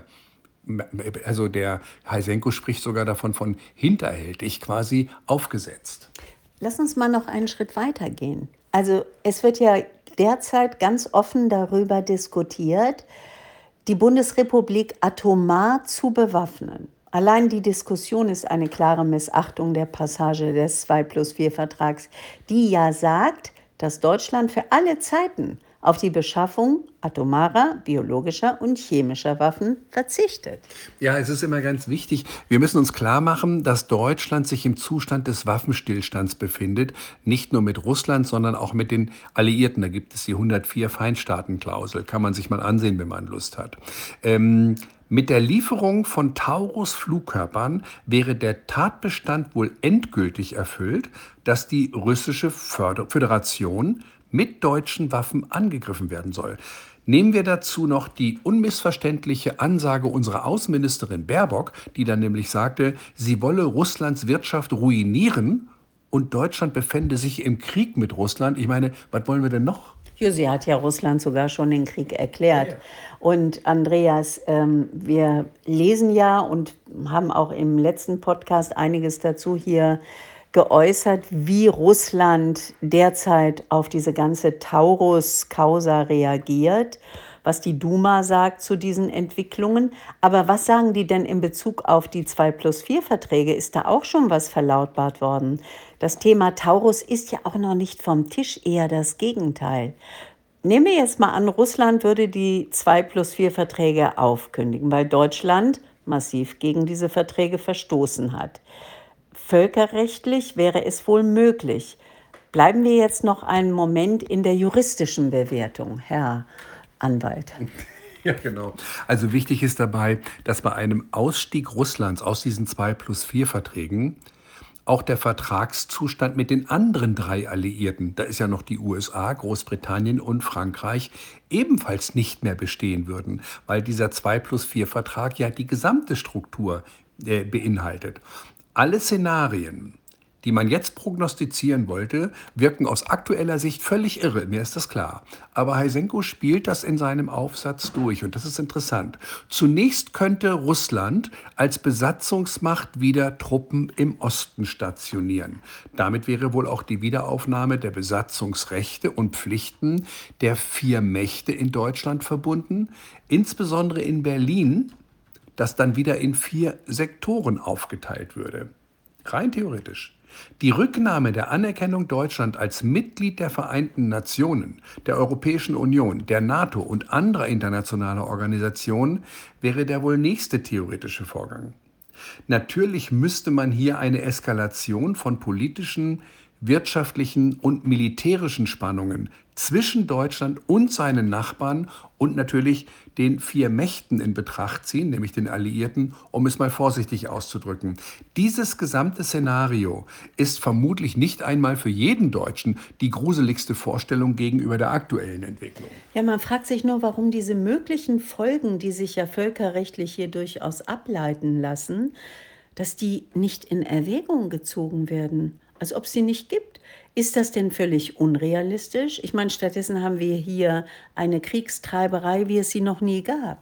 also der Heisenko spricht sogar davon von hinterhältig quasi, aufgesetzt. Lass uns mal noch einen Schritt weiter gehen. Also es wird ja derzeit ganz offen darüber diskutiert, die Bundesrepublik atomar zu bewaffnen. Allein die Diskussion ist eine klare Missachtung der Passage des zwei plus vier Vertrags, die ja sagt, dass Deutschland für alle Zeiten auf die Beschaffung atomarer, biologischer und chemischer Waffen verzichtet. Ja, es ist immer ganz wichtig, wir müssen uns klar machen, dass Deutschland sich im Zustand des Waffenstillstands befindet, nicht nur mit Russland, sondern auch mit den Alliierten. Da gibt es die hundertvier Feindstaatenklausel, kann man sich mal ansehen, wenn man Lust hat. Ähm, Mit der Lieferung von Taurus-Flugkörpern wäre der Tatbestand wohl endgültig erfüllt, dass die russische Föderation mit deutschen Waffen angegriffen werden soll. Nehmen wir dazu noch die unmissverständliche Ansage unserer Außenministerin Baerbock, die dann nämlich sagte, sie wolle Russlands Wirtschaft ruinieren und Deutschland befände sich im Krieg mit Russland. Ich meine, was wollen wir denn noch? Ja, sie hat ja Russland sogar schon den Krieg erklärt. Ja, ja. Und Andreas, ähm, wir lesen ja und haben auch im letzten Podcast einiges dazu hier geäußert, wie Russland derzeit auf diese ganze Taurus-Causa reagiert, was die Duma sagt zu diesen Entwicklungen. Aber was sagen die denn in Bezug auf die zwei plus vier Verträge? Ist da auch schon was verlautbart worden? Das Thema Taurus ist ja auch noch nicht vom Tisch, eher das Gegenteil. Nehmen wir jetzt mal an, Russland würde die zwei plus vier Verträge aufkündigen, weil Deutschland massiv gegen diese Verträge verstoßen hat. Völkerrechtlich wäre es wohl möglich. Bleiben wir jetzt noch einen Moment in der juristischen Bewertung, Herr Anwalt. Ja, genau. Also wichtig ist dabei, dass bei einem Ausstieg Russlands aus diesen zwei plus vier Verträgen auch der Vertragszustand mit den anderen drei Alliierten, da ist ja noch die U S A, Großbritannien und Frankreich, ebenfalls nicht mehr bestehen würden, weil dieser zwei plus vier Vertrag ja die gesamte Struktur äh, beinhaltet. Alle Szenarien, die man jetzt prognostizieren wollte, wirken aus aktueller Sicht völlig irre, mir ist das klar. Aber Heisenko spielt das in seinem Aufsatz durch und das ist interessant. Zunächst könnte Russland als Besatzungsmacht wieder Truppen im Osten stationieren. Damit wäre wohl auch die Wiederaufnahme der Besatzungsrechte und Pflichten der vier Mächte in Deutschland verbunden, insbesondere in Berlin, das dann wieder in vier Sektoren aufgeteilt würde. Rein theoretisch. Die Rücknahme der Anerkennung Deutschland als Mitglied der Vereinten Nationen, der Europäischen Union, der NATO und anderer internationaler Organisationen wäre der wohl nächste theoretische Vorgang. Natürlich müsste man hier eine Eskalation von politischen, wirtschaftlichen und militärischen Spannungen zwischen Deutschland und seinen Nachbarn und natürlich den vier Mächten in Betracht ziehen, nämlich den Alliierten, um es mal vorsichtig auszudrücken. Dieses gesamte Szenario ist vermutlich nicht einmal für jeden Deutschen die gruseligste Vorstellung gegenüber der aktuellen Entwicklung. Ja, man fragt sich nur, warum diese möglichen Folgen, die sich ja völkerrechtlich hier durchaus ableiten lassen, dass die nicht in Erwägung gezogen werden, als ob es sie nicht gibt. Ist das denn völlig unrealistisch? Ich meine, stattdessen haben wir hier eine Kriegstreiberei, wie es sie noch nie gab.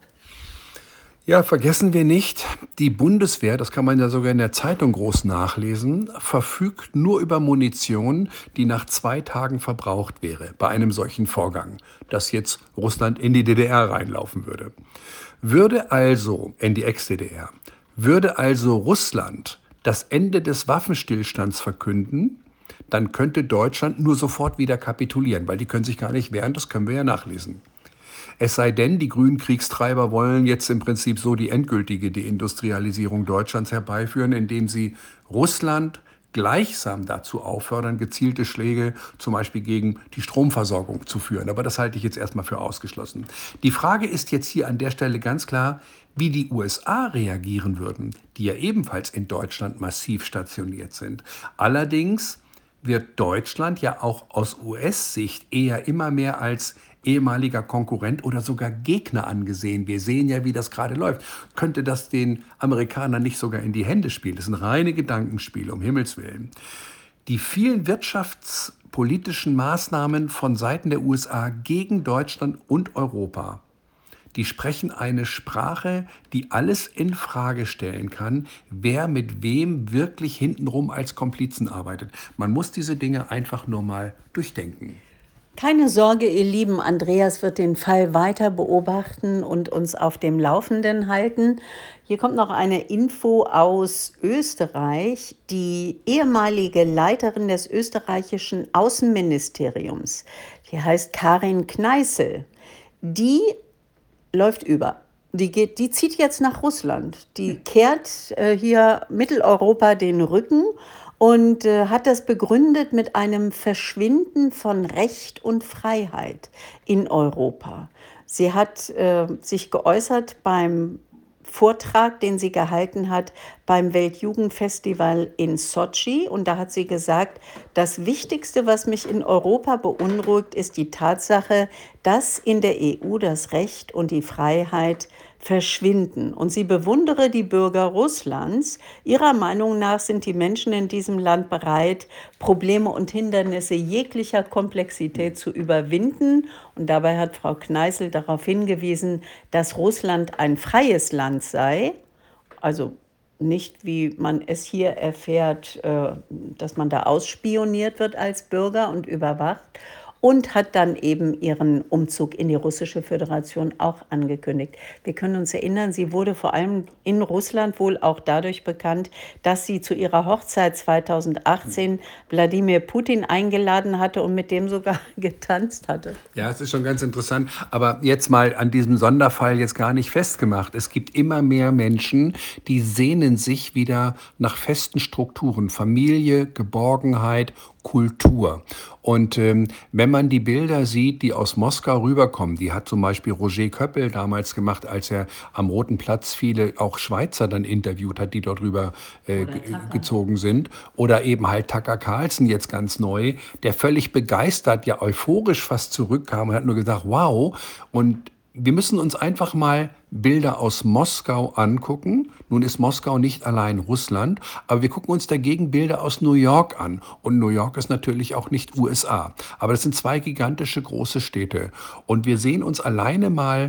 Ja, vergessen wir nicht, die Bundeswehr, das kann man ja sogar in der Zeitung groß nachlesen, verfügt nur über Munition, die nach zwei Tagen verbraucht wäre bei einem solchen Vorgang, dass jetzt Russland in die D D R reinlaufen würde. Würde also, in die Ex-D D R, würde also Russland das Ende des Waffenstillstands verkünden, dann könnte Deutschland nur sofort wieder kapitulieren, weil die können sich gar nicht wehren, das können wir ja nachlesen. Es sei denn, die grünen Kriegstreiber wollen jetzt im Prinzip so die endgültige Deindustrialisierung Deutschlands herbeiführen, indem sie Russland gleichsam dazu auffordern, gezielte Schläge zum Beispiel gegen die Stromversorgung zu führen. Aber das halte ich jetzt erstmal für ausgeschlossen. Die Frage ist jetzt hier an der Stelle ganz klar, wie die U S A reagieren würden, die ja ebenfalls in Deutschland massiv stationiert sind. Allerdings wird Deutschland ja auch aus U S-Sicht eher immer mehr als ehemaliger Konkurrent oder sogar Gegner angesehen. Wir sehen ja, wie das gerade läuft. Könnte das den Amerikanern nicht sogar in die Hände spielen? Das sind reine Gedankenspiele, um Himmels Willen. Die vielen wirtschaftspolitischen Maßnahmen von Seiten der U S A gegen Deutschland und Europa, die sprechen eine Sprache, die alles in Frage stellen kann, wer mit wem wirklich hintenrum als Komplizen arbeitet. Man muss diese Dinge einfach nur mal durchdenken. Keine Sorge, ihr Lieben, Andreas wird den Fall weiter beobachten und uns auf dem Laufenden halten. Hier kommt noch eine Info aus Österreich. Die ehemalige Leiterin des österreichischen Außenministeriums, die heißt Karin Kneißl, die läuft über. Die, geht, die zieht jetzt nach Russland. Die kehrt äh, hier Mitteleuropa den Rücken und äh, hat das begründet mit einem Verschwinden von Recht und Freiheit in Europa. Sie hat äh, sich geäußert beim Vortrag, den sie gehalten hat beim Weltjugendfestival in Sotschi. Und da hat sie gesagt, das Wichtigste, was mich in Europa beunruhigt, ist die Tatsache, dass in der E U das Recht und die Freiheit verschwinden. Und sie bewundere die Bürger Russlands. Ihrer Meinung nach sind die Menschen in diesem Land bereit, Probleme und Hindernisse jeglicher Komplexität zu überwinden. Und dabei hat Frau Kneißl darauf hingewiesen, dass Russland ein freies Land sei. Also nicht, wie man es hier erfährt, dass man da ausspioniert wird als Bürger und überwacht. Und hat dann eben ihren Umzug in die Russische Föderation auch angekündigt. Wir können uns erinnern, sie wurde vor allem in Russland wohl auch dadurch bekannt, dass sie zu ihrer Hochzeit zweitausendachtzehn Wladimir Putin eingeladen hatte und mit dem sogar getanzt hatte. Ja, es ist schon ganz interessant. Aber jetzt mal an diesem Sonderfall jetzt gar nicht festgemacht. Es gibt immer mehr Menschen, die sehnen sich wieder nach festen Strukturen, Familie, Geborgenheit, Kultur. Und ähm, wenn man die Bilder sieht, die aus Moskau rüberkommen, die hat zum Beispiel Roger Köppel damals gemacht, als er am Roten Platz viele auch Schweizer dann interviewt hat, die dort rüber äh, gezogen sind. Oder eben halt Tucker Carlson jetzt ganz neu, der völlig begeistert, ja euphorisch fast zurückkam und hat nur gesagt, wow. Und wir müssen uns einfach mal Bilder aus Moskau angucken. Nun ist Moskau nicht allein Russland, aber wir gucken uns dagegen Bilder aus New York an. Und New York ist natürlich auch nicht U S A. Aber das sind zwei gigantische große Städte. Und wir sehen uns alleine mal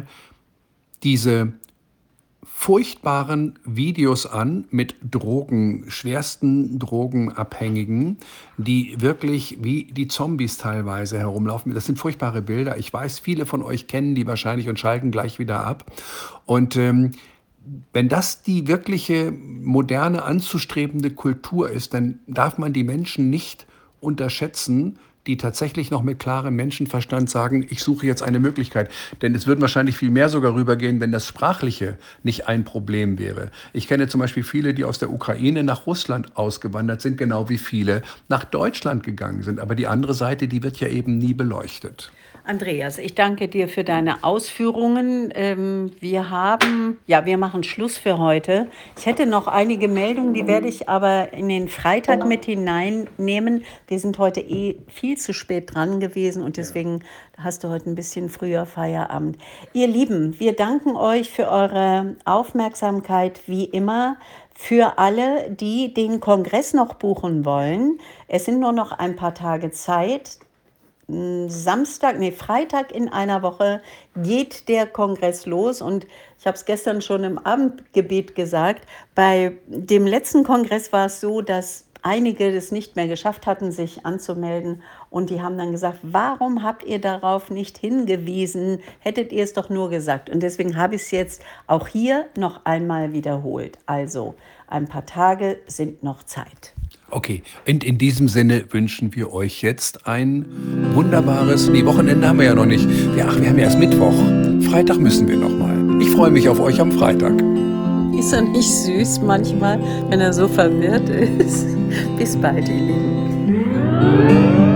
diese furchtbaren Videos an mit Drogen, schwersten Drogenabhängigen, die wirklich wie die Zombies teilweise herumlaufen. Das sind furchtbare Bilder. Ich weiß, viele von euch kennen die wahrscheinlich und schalten gleich wieder ab. Und ähm, wenn das die wirkliche moderne, anzustrebende Kultur ist, dann darf man die Menschen nicht unterschätzen, die tatsächlich noch mit klarem Menschenverstand sagen, ich suche jetzt eine Möglichkeit. Denn es würden wahrscheinlich viel mehr sogar rübergehen, wenn das Sprachliche nicht ein Problem wäre. Ich kenne zum Beispiel viele, die aus der Ukraine nach Russland ausgewandert sind, genau wie viele nach Deutschland gegangen sind. Aber die andere Seite, die wird ja eben nie beleuchtet. Andreas, ich danke dir für deine Ausführungen. Ähm, wir haben, ja, wir machen Schluss für heute. Ich hätte noch einige Meldungen, die werde ich aber in den Freitag mit hineinnehmen. Wir sind heute eh viel zu spät dran gewesen und deswegen hast du heute ein bisschen früher Feierabend. Ihr Lieben, wir danken euch für eure Aufmerksamkeit wie immer. Für alle, die den Kongress noch buchen wollen, es sind nur noch ein paar Tage Zeit. Samstag, nee, Freitag in einer Woche geht der Kongress los und ich habe es gestern schon im Abendgebet gesagt, bei dem letzten Kongress war es so, dass einige es nicht mehr geschafft hatten, sich anzumelden und die haben dann gesagt, warum habt ihr darauf nicht hingewiesen, hättet ihr es doch nur gesagt und deswegen habe ich es jetzt auch hier noch einmal wiederholt. Also, ein paar Tage sind noch Zeit. Okay, und in diesem Sinne wünschen wir euch jetzt ein wunderbares, nee, Wochenende haben wir ja noch nicht. Ja, ach, wir haben ja erst Mittwoch. Freitag müssen wir noch mal. Ich freue mich auf euch am Freitag. Ist er nicht süß manchmal, wenn er so verwirrt ist? Bis bald, ihr Lieben.